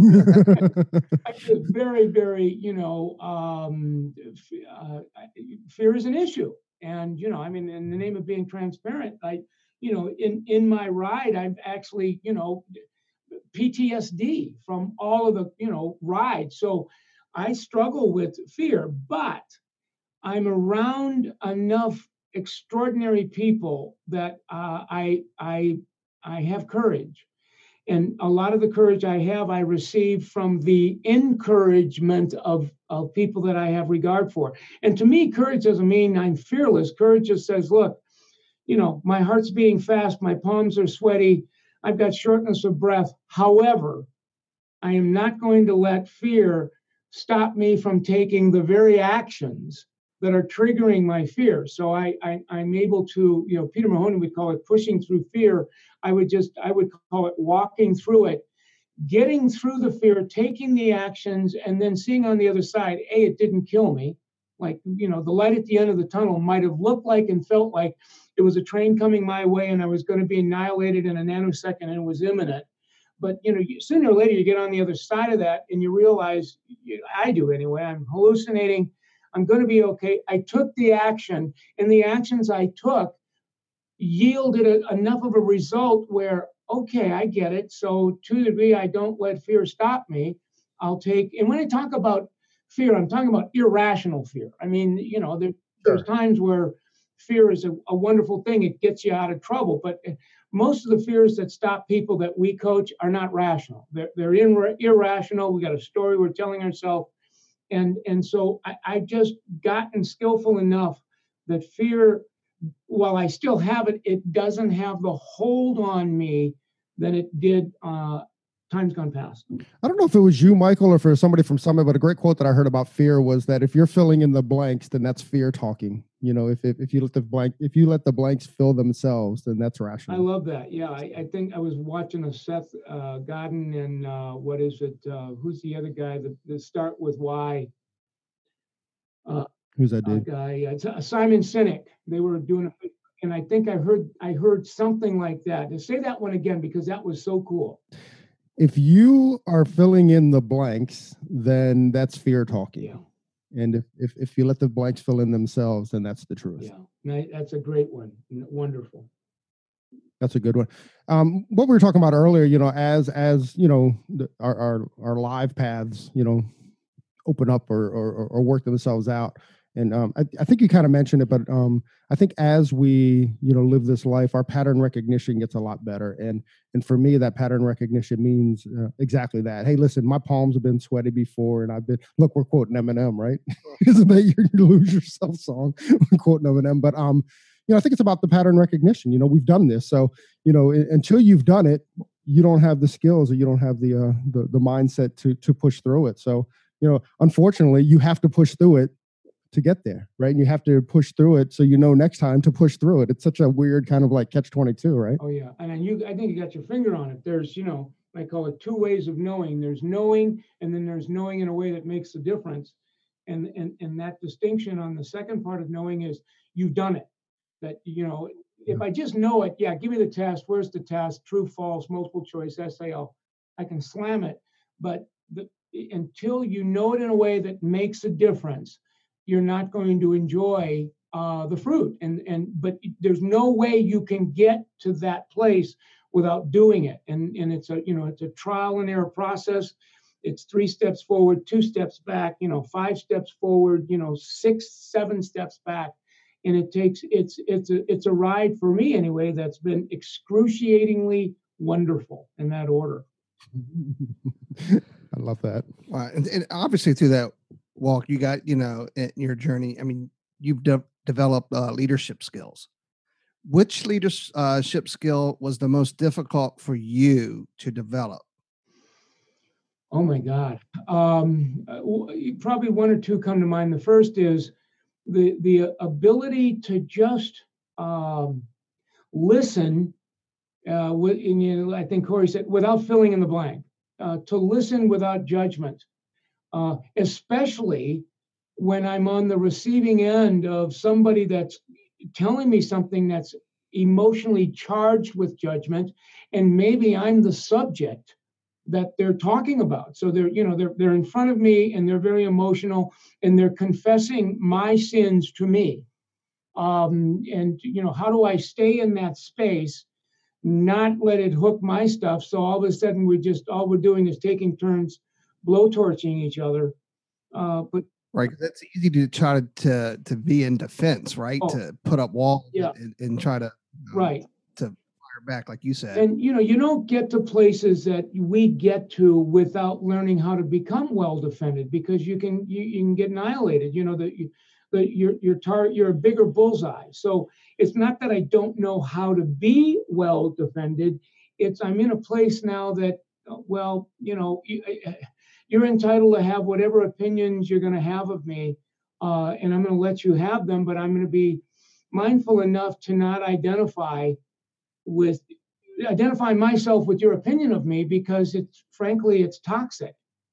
I feel very, very, you know, um, uh, fear is an issue. And, you know, I mean, in the name of being transparent, I, you know, in, in my ride, I've actually, you know, P T S D from all of the, you know, rides. So I struggle with fear, but I'm around enough extraordinary people that uh, I, I, I have courage. And a lot of the courage I have, I receive from the encouragement of, of people that I have regard for. And to me, courage doesn't mean I'm fearless. Courage just says, look, you know, my heart's beating fast, my palms are sweaty, I've got shortness of breath. However, I am not going to let fear stop me from taking the very actions that are triggering my fear. So I, I, I'm able to, you know, Peter Mahoney would call it pushing through fear. I would just, I would call it walking through it, getting through the fear, taking the actions, and then seeing on the other side, A, it didn't kill me. Like, you know, the light at the end of the tunnel might have looked like and felt like it was a train coming my way and I was going to be annihilated in a nanosecond and it was imminent. But, you know, sooner or later you get on the other side of that and you realize, I do anyway, I'm hallucinating, I'm going to be okay. I took the action, and the actions I took yielded a, enough of a result where, okay, I get it. So to the degree I don't let fear stop me, I'll take, and when I talk about fear, I'm talking about irrational fear. I mean, you know, there, there's times where fear is a, a wonderful thing. It gets you out of trouble. But most of the fears that stop people that we coach are not rational. They're, they're ir- irrational. We got a story we're telling ourselves. And, and so I, I've just gotten skillful enough that fear, while I still have it, it doesn't have the hold on me that it did uh, times gone past. I don't know if it was you, Michael, or if it was somebody from Summit, but a great quote that I heard about fear was that if you're filling in the blanks, then that's fear talking. You know, if if, if you let the blank, if you let the blanks fill themselves, then that's rational. I love that. Yeah, I, I think I was watching a Seth uh, Godin and uh, what is it? Uh, who's the other guy that, that start with Y? Uh, Who's that dude? Guy, uh, Simon Sinek. They were doing a, and I think I heard I heard something like that. To say that one again, because that was so cool. If you are filling in the blanks, then that's fear talking. Yeah. And if, if, if you let the blanks fill in themselves, then that's the truth. Yeah, that's a great one. Wonderful. That's a good one. Um, what we were talking about earlier, you know, as, as, you know, the, our, our, our live paths, you know, open up or, or, or work themselves out. And um, I, I think you kind of mentioned it, but um, I think as we, you know, live this life, our pattern recognition gets a lot better. And and for me, that pattern recognition means uh, exactly that. Hey, listen, my palms have been sweaty before, and I've been, look, we're quoting Eminem, right? Isn't that your You Lose Yourself song? We're quoting Eminem. But, um, you know, I think it's about the pattern recognition. You know, we've done this. So, you know, I- until you've done it, you don't have the skills or you don't have the, uh, the, the mindset to to push through it. So, you know, unfortunately, you have to push through it to get there, right? And you have to push through it so you know next time to push through it. It's such a weird kind of like catch twenty-two, right? Oh yeah, and then you, I think you got your finger on it. There's, you know, I call it two ways of knowing. There's knowing, and then there's knowing in a way that makes a difference. And and and that distinction on the second part of knowing is you've done it. That, you know, if I just know it, yeah, give me the test. Where's the test? True, false, multiple choice, S A L. I can slam it. But the, until you know it in a way that makes a difference, you're not going to enjoy uh, the fruit. And and but there's no way you can get to that place without doing it. And and it's a you know it's a trial and error process. It's three steps forward, two steps back, you know, five steps forward, you know, six, seven steps back. And it takes, it's it's a it's a ride for me anyway, that's been excruciatingly wonderful in that order. I love that. Right. And, and obviously through that walk, you got, you know, in your journey, I mean, you've de- developed uh, leadership skills. Which leadership skill was the most difficult for you to develop? Oh my God. Um, probably one or two come to mind. The first is the the ability to just um, listen. Uh, with, and, you know, I think Corey said, without filling in the blank, uh, to listen without judgment, uh, especially when I'm on the receiving end of somebody that's telling me something that's emotionally charged with judgment, and maybe I'm the subject that they're talking about. So they're, you know, they're they're in front of me and they're very emotional and they're confessing my sins to me. Um, and you know, how do I stay in that space, not let it hook my stuff? So all of a sudden we just all we're doing is taking turns blowtorching each other. Uh, but right, that's easy to try to to, to be in defense, right? Oh, to put up walls yeah. and, and try to you know, right. to back, like you said. And you know, you don't get to places that we get to without learning how to become well defended, because you can you, you can get annihilated. You know that you that you're you're tar- you're a bigger bullseye. So it's not that I don't know how to be well defended. It's I'm in a place now that, well, you know, you, you're entitled to have whatever opinions you're going to have of me, uh, and I'm going to let you have them. But I'm going to be mindful enough to not identify with identify myself with your opinion of me, because it's frankly it's toxic.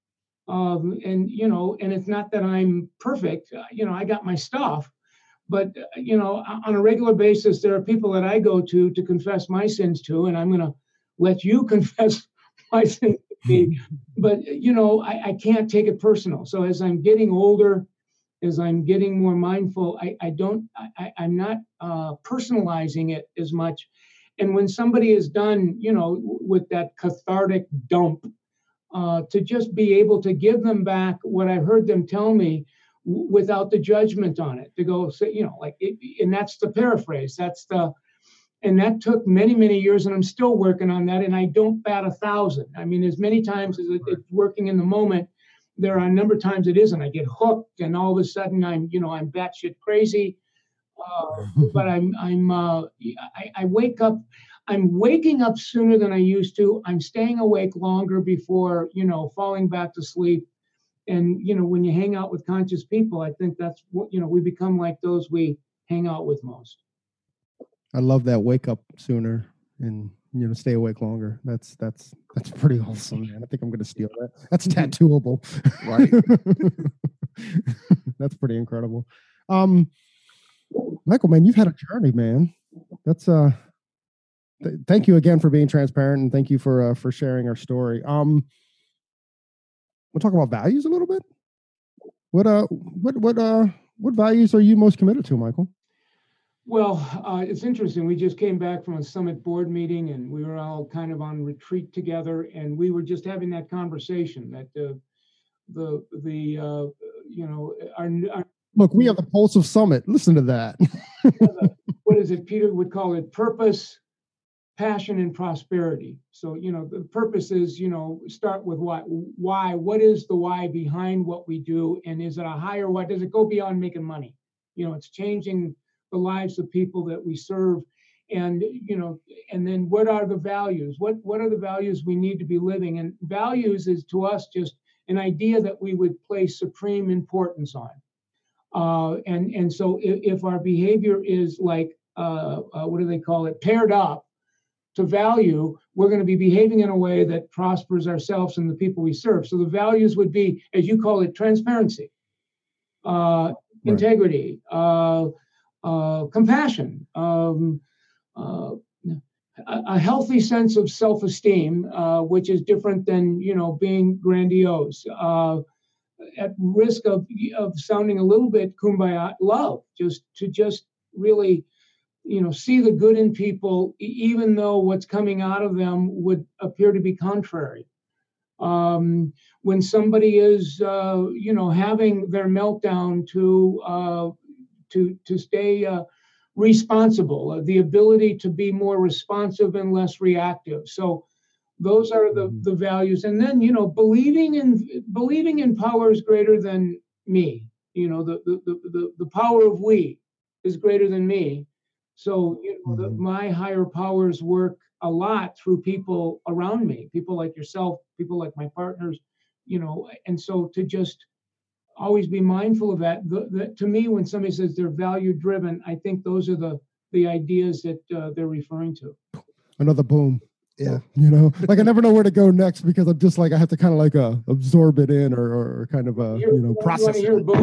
Um, and you know, and it's not that I'm perfect. Uh, you know, I got my stuff, but uh, you know, on a regular basis, there are people that I go to to confess my sins to, and I'm going to let you confess my sins to me. But you know, I, I can't take it personal. So as I'm getting older, as I'm getting more mindful, I, I don't, I, I'm not uh, personalizing it as much. And when somebody is done, you know, with that cathartic dump, uh, to just be able to give them back what I heard them tell me w- without the judgment on it, to go say, you know, like, it, and that's the paraphrase. That's the, and that took many, many years, and I'm still working on that. And I don't bat a thousand. I mean, as many times as it, it's working in the moment, there are a number of times it isn't. I get hooked, and all of a sudden I'm, you know, I'm batshit crazy. Uh, but I'm, I'm, uh, I, I wake up, I'm waking up sooner than I used to. I'm staying awake longer before, you know, falling back to sleep. And, you know, when you hang out with conscious people, I think that's what, you know, we become like those we hang out with most. I love that, wake up sooner and, you know, stay awake longer. That's, that's, that's pretty awesome, man. I think I'm going to steal that. That's tattooable. Right. That's pretty incredible. Um, Michael, man, you've had a journey, man. That's uh th- thank you again for being transparent, and thank you for uh, for sharing our story. Um we'll talk about values a little bit. What uh what what uh what values are you most committed to, Michael? Well, uh, it's interesting. We just came back from a summit board meeting, and we were all kind of on retreat together, and we were just having that conversation that uh, the the uh, you know our, our Look, we have the pulse of Summit. Listen to that. what is it? Peter would call it purpose, passion, and prosperity. So, you know, the purpose is, you know, start with what, why, what is the why behind what we do? And is it a higher why? Does it go beyond making money? You know, it's changing the lives of people that we serve. And, you know, and then what are the values? What, what are the values we need to be living? And values is to us just an idea that we would place supreme importance on. Uh, and, and so if, if our behavior is like, uh, uh, what do they call it, paired up to value, we're going to be behaving in a way that prospers ourselves and the people we serve. So the values would be, as you call it, transparency, uh, Right. integrity, uh, uh, compassion, um, uh, a, a healthy sense of self-esteem, uh, which is different than, you know, being grandiose. Uh, at risk of of sounding a little bit kumbaya, love, just to just really, you know, see the good in people, even though what's coming out of them would appear to be contrary. Um, when somebody is, uh, you know, having their meltdown, to uh, to to stay uh, responsible, uh, the ability to be more responsive and less reactive. So those are the the values. And then, you know, believing in believing in powers greater than me. You know, the the the the, the power of we is greater than me. So, you know, the, my higher powers work a lot through people around me, people like yourself, people like my partners, you know. And so to just always be mindful of that. The, the, to me, when somebody says they're value driven, I think those are the the ideas that uh, they're referring to. Another boom. Yeah. You know, like I never know where to go next, because I'm just like, I have to kind of like uh, absorb it in, or, or kind of, uh, you know, process you it.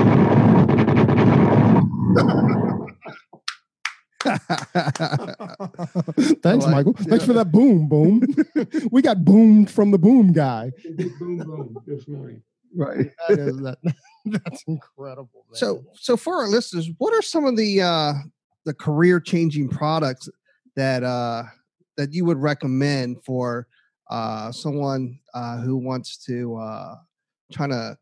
Thanks, like, Michael. yeah. Thanks for that boom, boom. We got boomed from the boom guy. Boom, boom this morning. Right. That is that. That's incredible, man. So, so for our listeners, what are some of the uh, the career changing products that uh, that you would recommend for uh, someone uh, who wants to uh, try to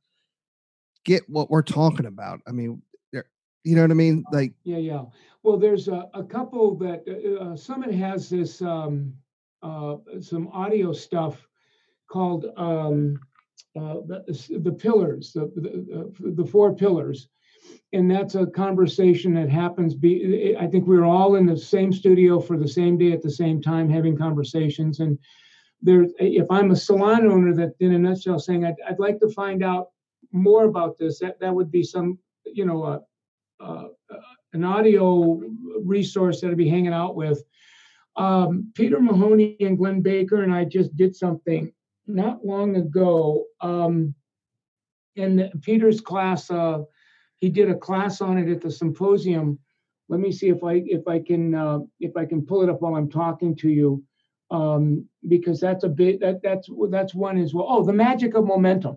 get what we're talking about? I mean, you know what I mean? Like, yeah, yeah. Well, there's a, a couple that uh, Summit has this um, uh, some audio stuff called um, uh, the, the pillars, the, the the four pillars, and that's a conversation that happens. Be I think we were all in the same studio for the same day at the same time having conversations. And there, if I'm a salon owner, that in a nutshell saying I'd, I'd like to find out more about this, that that would be some, you know, uh, uh, an audio resource that I'd be hanging out with. Um, Peter Mahoney and Glenn Baker and I just did something not long ago. Um, in Peter's class, uh, he did a class on it at the symposium. Let me see if I if I can uh, if I can pull it up while I'm talking to you, um, because that's a bit that that's that's one as well. Oh, the magic of momentum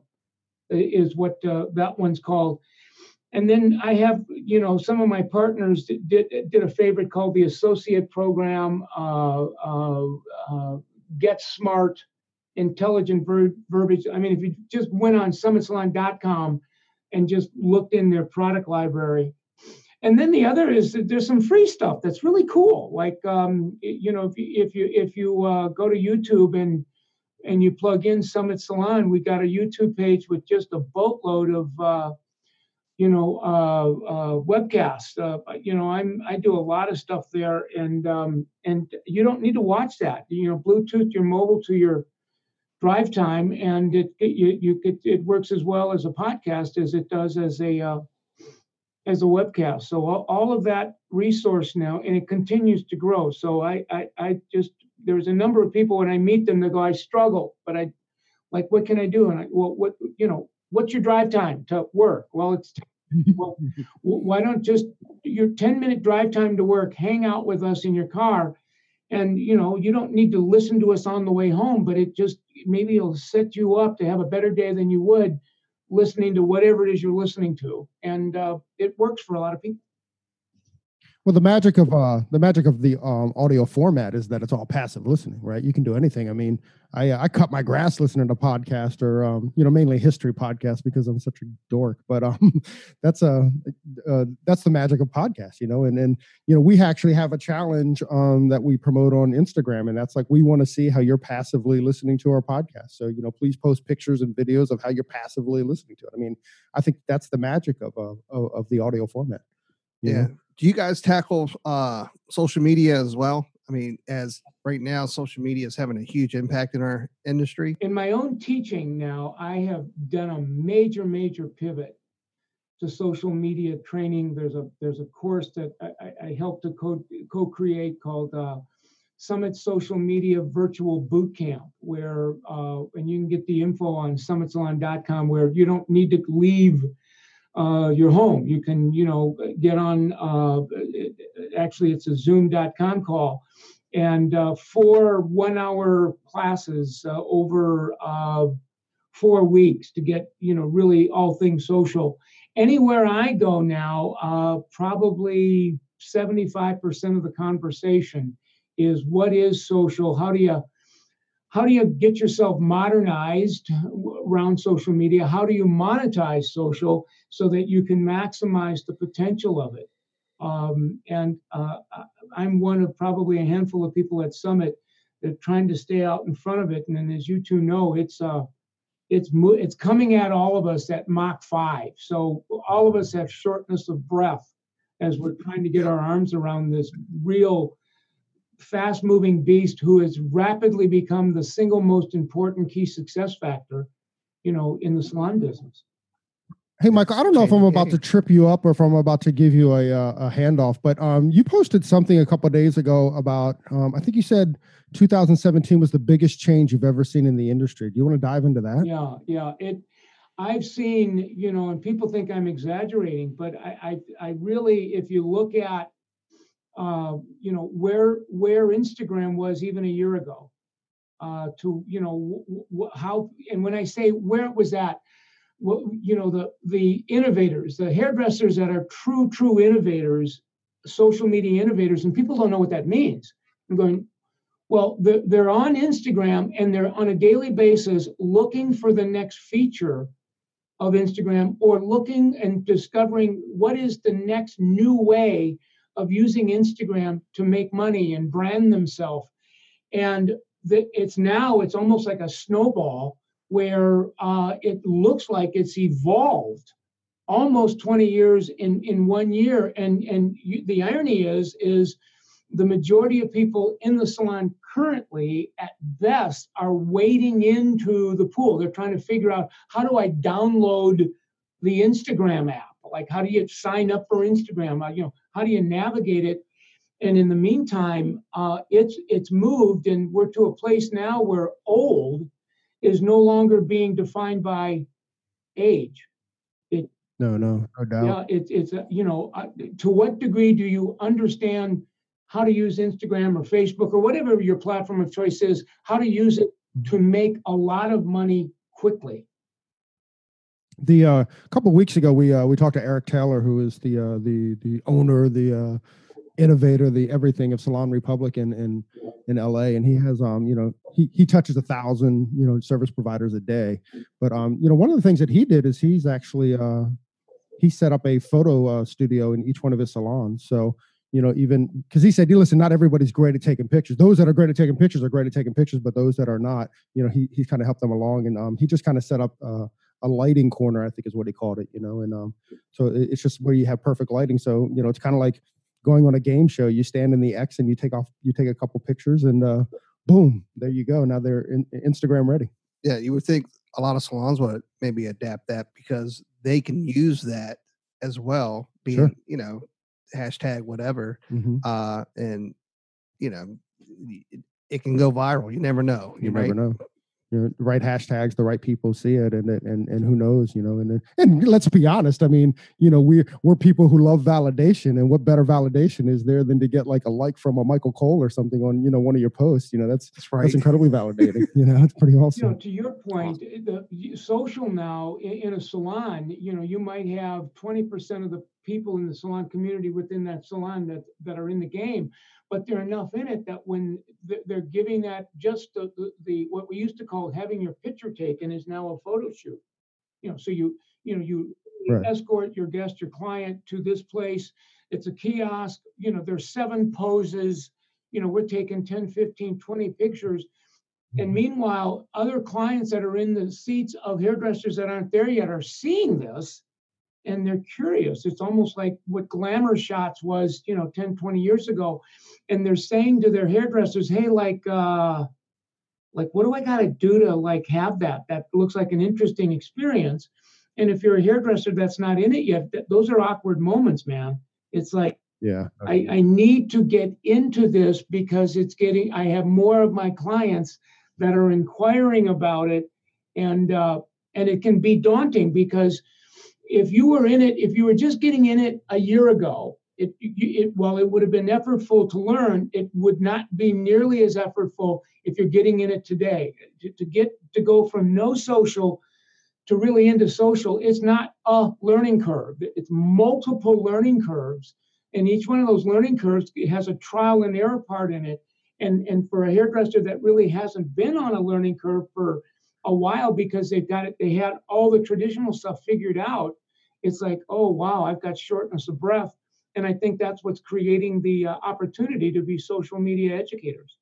is what uh, that one's called. And then I have, you know, some of my partners did did a favorite called the Associate Program, uh, uh, uh, Get Smart, Intelligent Ver- Verbiage. I mean, if you just went on summit salon dot com and just looked in their product library. And then the other is that there's some free stuff that's really cool. Like, um, you know, if you if you if you uh, go to YouTube and and you plug in Summit Salon, we got a YouTube page with just a boatload of uh, you know, uh, uh, webcasts. Uh, you know, I'm I do a lot of stuff there, and um, and you don't need to watch that. You know, Bluetooth your mobile to your drive time, and it it you, you it, it works as well as a podcast as it does as a uh, as a webcast. So all, all of that resource now, and it continues to grow. So I I, I just there's a number of people when I meet them, they go, I struggle, but I like, what can I do? And I, well, what, you know, what's your drive time to work? Well, it's, well, why don't just your ten minute drive time to work, hang out with us in your car. And, you know, you don't need to listen to us on the way home, but it just, maybe it'll set you up to have a better day than you would listening to whatever it is you're listening to. And uh, it works for a lot of people. Well, the magic of uh, the magic of the um, audio format is that it's all passive listening, right? You can do anything. I mean, I I cut my grass listening to podcast, or um, you know, mainly history podcasts because I'm such a dork. But um, that's a uh, that's the magic of podcasts, you know. And and you know, we actually have a challenge um, that we promote on Instagram, and that's like, we want to see how you're passively listening to our podcast. So you know, please post pictures and videos of how you're passively listening to it. I mean, I think that's the magic of uh, of, of the audio format. Yeah. Know? Do you guys tackle uh, social media as well? I mean, as right now, social media is having a huge impact in our industry. In my own teaching now, I have done a major, major pivot to social media training. There's a there's a course that I, I helped to co co-create called uh, Summit Social Media Virtual Boot Camp, where uh, and you can get the info on summit salon dot com, where you don't need to leave uh, your home. You can, you know, get on, uh, actually it's a zoom dot com call, and uh, four one hour classes uh, over uh, four weeks to get, you know, really all things social. Anywhere I go now, uh, probably seventy-five percent of the conversation is what is social? How do you how do you get yourself modernized around social media? How do you monetize social so that you can maximize the potential of it? Um, and uh, I'm one of probably a handful of people at Summit that are trying to stay out in front of it. And then, as you two know, it's uh, it's it's coming at all of us at Mach five. So all of us have shortness of breath as we're trying to get our arms around this real fast-moving beast who has rapidly become the single most important key success factor, you know, in the salon business. Hey, Michael, I don't know if I'm about to trip you up or if I'm about to give you a, a handoff, but um, you posted something a couple of days ago about, um, I think you said two thousand seventeen was the biggest change you've ever seen in the industry. Do you want to dive into that? Yeah, yeah. It, I've seen, you know, and people think I'm exaggerating, but I, I, I really, if you look at, uh, you know, where where Instagram was even a year ago, uh, to, you know, w- w- how, and when I say where it was at, well, you know, the the innovators, the hairdressers that are true, true innovators, social media innovators, and people don't know what that means. I'm going, well, they're, they're on Instagram and they're on a daily basis looking for the next feature of Instagram, or looking and discovering what is the next new way of using Instagram to make money and brand themselves. And the, it's now, it's almost like a snowball where uh, it looks like it's evolved almost twenty years in, in one year. And, and you, the irony is, is the majority of people in the salon currently, at best, are wading into the pool. They're trying to figure out, how do I download the Instagram app? Like, how do you sign up for Instagram? Uh, you know, how do you navigate it? And in the meantime, uh, it's it's moved, and we're to a place now where old is no longer being defined by age. It, No, no, no doubt. yeah, it's it's a, you know, uh, to what degree do you understand how to use Instagram or Facebook or whatever your platform of choice is, how to use it to make a lot of money quickly? The uh, a couple of weeks ago, we uh, we talked to Eric Taylor, who is the uh, the the owner, the uh, innovator, the everything of Salon Republic in in, in L A, and he has um you know he he touches a thousand you know service providers a day, but um you know one of the things that he did is he's actually uh he set up a photo uh, studio in each one of his salons. So you know even because he said, listen, not everybody's great at taking pictures. Those that are great at taking pictures are great at taking pictures, but those that are not, you know he he kind of helped them along, and um he just kind of set up uh, a lighting corner, I think is what he called it, you know, and um so it, it's just where you have perfect lighting. So you know it's kind of like going on a game show. You stand in the X and you take off, you take a couple pictures, and uh, boom, there you go. Now they're in, Instagram ready. Yeah, you would think a lot of salons would maybe adapt that because they can use that as well, being, Sure. you know, hashtag whatever. Mm-hmm. Uh, and, you know, it, it can go viral. You never know. You right? never know. You know, the right hashtags, the right people see it, and and and who knows, you know, and and let's be honest. I mean, you know, we're we're people who love validation, and what better validation is there than to get like a like from a Michael Cole or something on, you know, one of your posts? You know, that's That's right. that's incredibly validating. You know, it's pretty awesome. You know, to your point, the the social now in, in a salon, you know, you might have twenty percent of the people in the salon community within that salon that that are in the game, but there are enough in it that when they're giving that just the, the, the what we used to call having your picture taken is now a photo shoot. You know, so you you know you Right. escort your guest, your client to this place. It's a kiosk. You know, there's seven poses. You know, we're taking ten, fifteen, twenty pictures. And meanwhile, other clients that are in the seats of hairdressers that aren't there yet are seeing this, and they're curious. It's almost like what Glamour Shots was, you know, ten, twenty years ago. And they're saying to their hairdressers, hey, like, uh, like, what do I got to do to like have that? That looks like an interesting experience. And if you're a hairdresser that's not in it yet, th- those are awkward moments, man. It's like, Yeah. I, I need to get into this because it's getting, I have more of my clients that are inquiring about it. And, uh, and it can be daunting because if you were in it, if you were just getting in it a year ago, it, it while it would have been effortful to learn, it would not be nearly as effortful if you're getting in it today. To, to get to go from no social to really into social, it's not a learning curve. It's multiple learning curves. And each one of those learning curves has a trial and error part in it. And, and for a hairdresser that really hasn't been on a learning curve for a while because they've got it, they had all the traditional stuff figured out, it's like, oh, wow, I've got shortness of breath. And I think that's what's creating the uh, opportunity to be social media educators.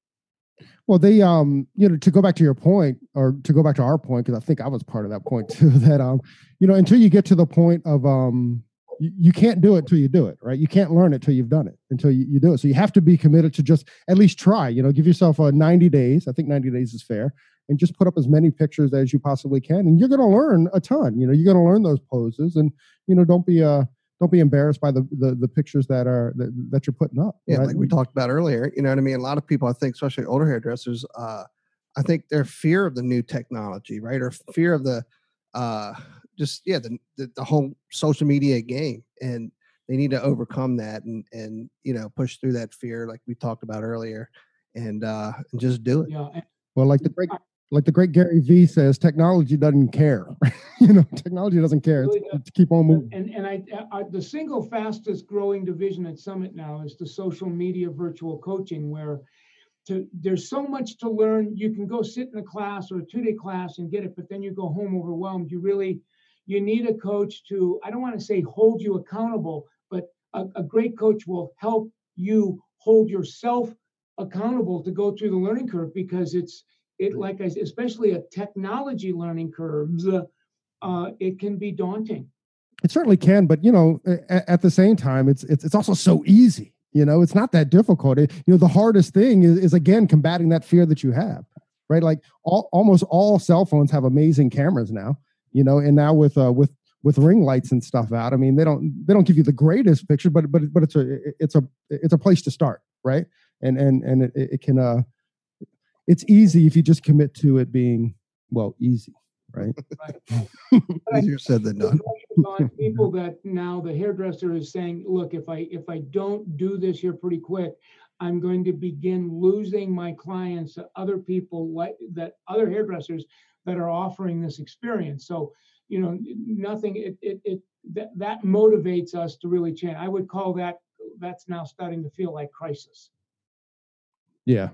Well, they, um, you know, to go back to your point, or to go back to our point, because I think I was part of that point too, that, um, you know, until you get to the point of, um, you, you can't do it till you do it, right? You can't learn it till you've done it, until you, you do it. So you have to be committed to just at least try, you know, give yourself a ninety days. I think ninety days is fair, and just put up as many pictures as you possibly can. And you're going to learn a ton, you know, you're going to learn those poses, and, you know, don't be, uh, don't be embarrassed by the, the, the pictures that are, that, that you're putting up. Yeah. Right? Like we talked about earlier, you know what I mean? A lot of people, I think, especially older hairdressers, uh, I think their fear of the new technology, right? Or fear of the, uh, just, yeah, the, the, the whole social media game. And they need to overcome that and, and, you know, push through that fear, like we talked about earlier, and, uh, and just do it. Yeah. Well, like the great, like the great Gary Vee says, technology doesn't care. You know, technology doesn't care. It's, it's keep on moving. And and I, I the single fastest growing division at Summit now is the social media virtual coaching, where to there's so much to learn. You can go sit in a class or a two-day class and get it, but then you go home overwhelmed. You really you need a coach to, I don't want to say hold you accountable, but a, a great coach will help you hold yourself accountable to go through the learning curve, because it's it like I especially a technology learning curves, uh, uh, it can be daunting. It certainly can, but you know, at, at the same time, it's it's it's also so easy. You know, it's not that difficult. It, you know, the hardest thing is, is again combating that fear that you have, right? Like all, almost all cell phones have amazing cameras now. You know, and now with uh, with with ring lights and stuff out, I mean, they don't they don't give you the greatest picture, but but but it's a it's a it's a place to start, right? And and and it, it can uh. It's easy if you just commit to it being, well, easy, right? Right. Easier said than done. On people that now the hairdresser is saying, look, if I if I don't do this here pretty quick, I'm going to begin losing my clients to other people like that, other hairdressers that are offering this experience. So, you know, nothing, it it, it that, that motivates us to really change. I would call that, that's now starting to feel like crisis. Yeah.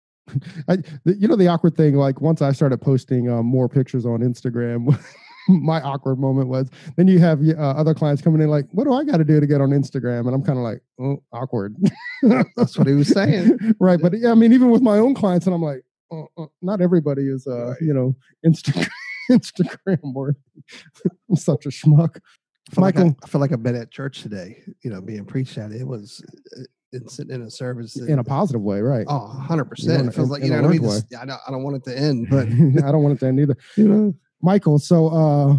I, the, you know, the awkward thing, like once I started posting um, more pictures on Instagram, my awkward moment was then you have uh, other clients coming in like, what do I got to do to get on Instagram? And I'm kind of like, oh, awkward. That's what he was saying. Right. But yeah, I mean, even with my own clients, and I'm like, oh, oh, not everybody is, uh, right. you know, Instagram, Instagram worthy. I'm such a schmuck. I feel, Michael, like I, I feel like I've been at church today, you know, being preached at. It was in, sitting in a service that, in a positive way, right? Oh, one hundred percent. It feels like, you know what I mean? This, I, don't, I don't want it to end, but I don't want it to end either. You know, Michael, so uh,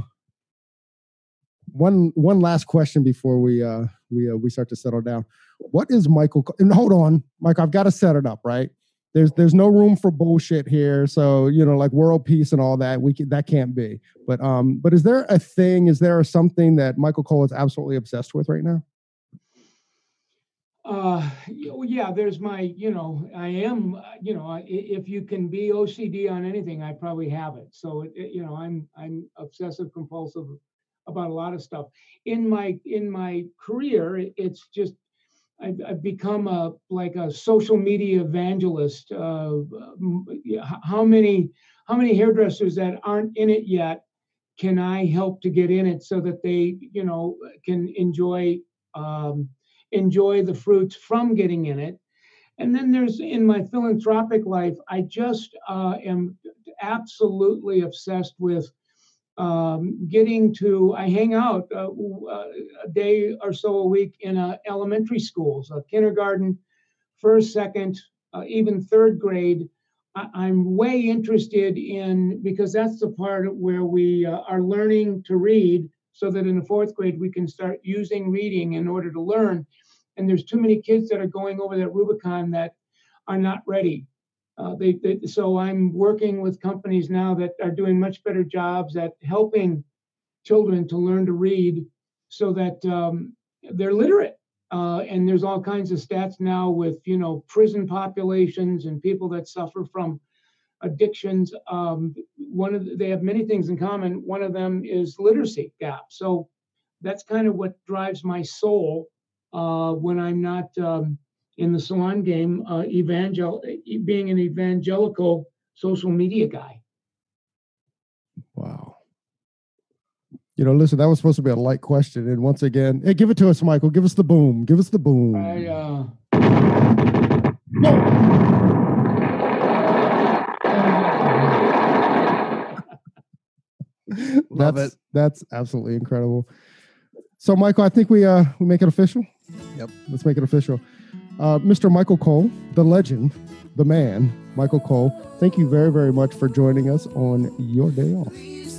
one one last question before we uh, we uh, we start to settle down. What is Michael? And hold on, Mike, I've got to set it up, right? There's there's no room for bullshit here. So, you know, like world peace and all that, we can, that can't be. But um, but is there a thing, is there something that Michael Cole is absolutely obsessed with right now? Uh, yeah, there's my, you know, I am, you know, if you can be O C D on anything, I probably have it. So, it, you know, I'm, I'm obsessive compulsive about a lot of stuff in my, in my career. It's just, I've, I've become a, like a social media evangelist. Uh, how many, how many hairdressers that aren't in it yet can I help to get in it so that they, you know, can enjoy, um, enjoy the fruits from getting in it. And then there's, in my philanthropic life, I just uh, am absolutely obsessed with um, getting to, I hang out uh, a day or so a week in uh, elementary schools, uh, kindergarten, first, second, uh, even third grade. I, I'm way interested in, because that's the part where we uh, are learning to read, so that in the fourth grade, we can start using reading in order to learn. And there's too many kids that are going over that Rubicon that are not ready. Uh, they, they, so I'm working with companies now that are doing much better jobs at helping children to learn to read so that um, they're literate. Uh, and there's all kinds of stats now with, you know, prison populations and people that suffer from addictions. Um, one of the, they have many things in common. One of them is literacy gap. So that's kind of what drives my soul uh, when I'm not um, in the salon game, uh, evangel being an evangelical social media guy. Wow. You know, listen, that was supposed to be a light question. And once again, hey, give it to us, Michael. Give us the boom. Give us the boom. I, uh... Love that's, it. That's absolutely incredible. So, Michael, I think we uh we make it official. Yep. Let's make it official. Uh, Mister Michael Cole, the legend, the man, Michael Cole, thank you very, very much for joining us on your day off.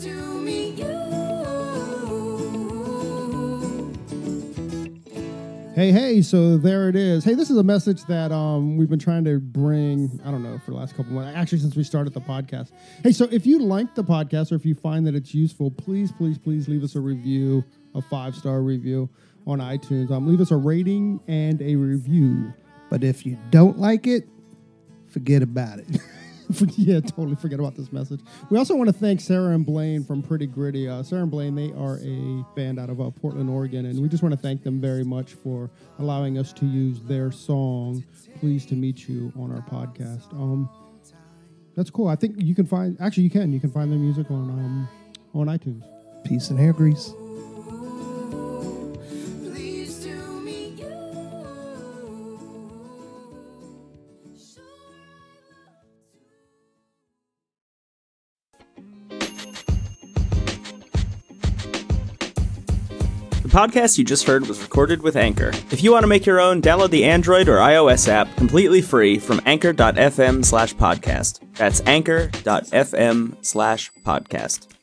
Hey, hey, so there it is. Hey, this is a message that um, we've been trying to bring, I don't know, for the last couple months, actually since we started the podcast. Hey, so if you like the podcast or if you find that it's useful, please, please, please leave us a review, a five-star review on iTunes. Um, leave us a rating and a review. But if you don't like it, forget about it. Yeah, totally forget about this message. We also want to thank Sarah and Blaine from Pretty Gritty. Uh, Sarah and Blaine, they are a band out of uh, Portland, Oregon, and we just want to thank them very much for allowing us to use their song, Pleased to Meet You, on our podcast. Um, that's cool. I think you can find, actually you can, you can find their music on um, on iTunes. Peace and hair grease. The podcast you just heard was recorded with Anchor. If you want to make your own, download the Android or iOS app completely free from anchor.fm slash podcast. That's anchor.fm slash podcast.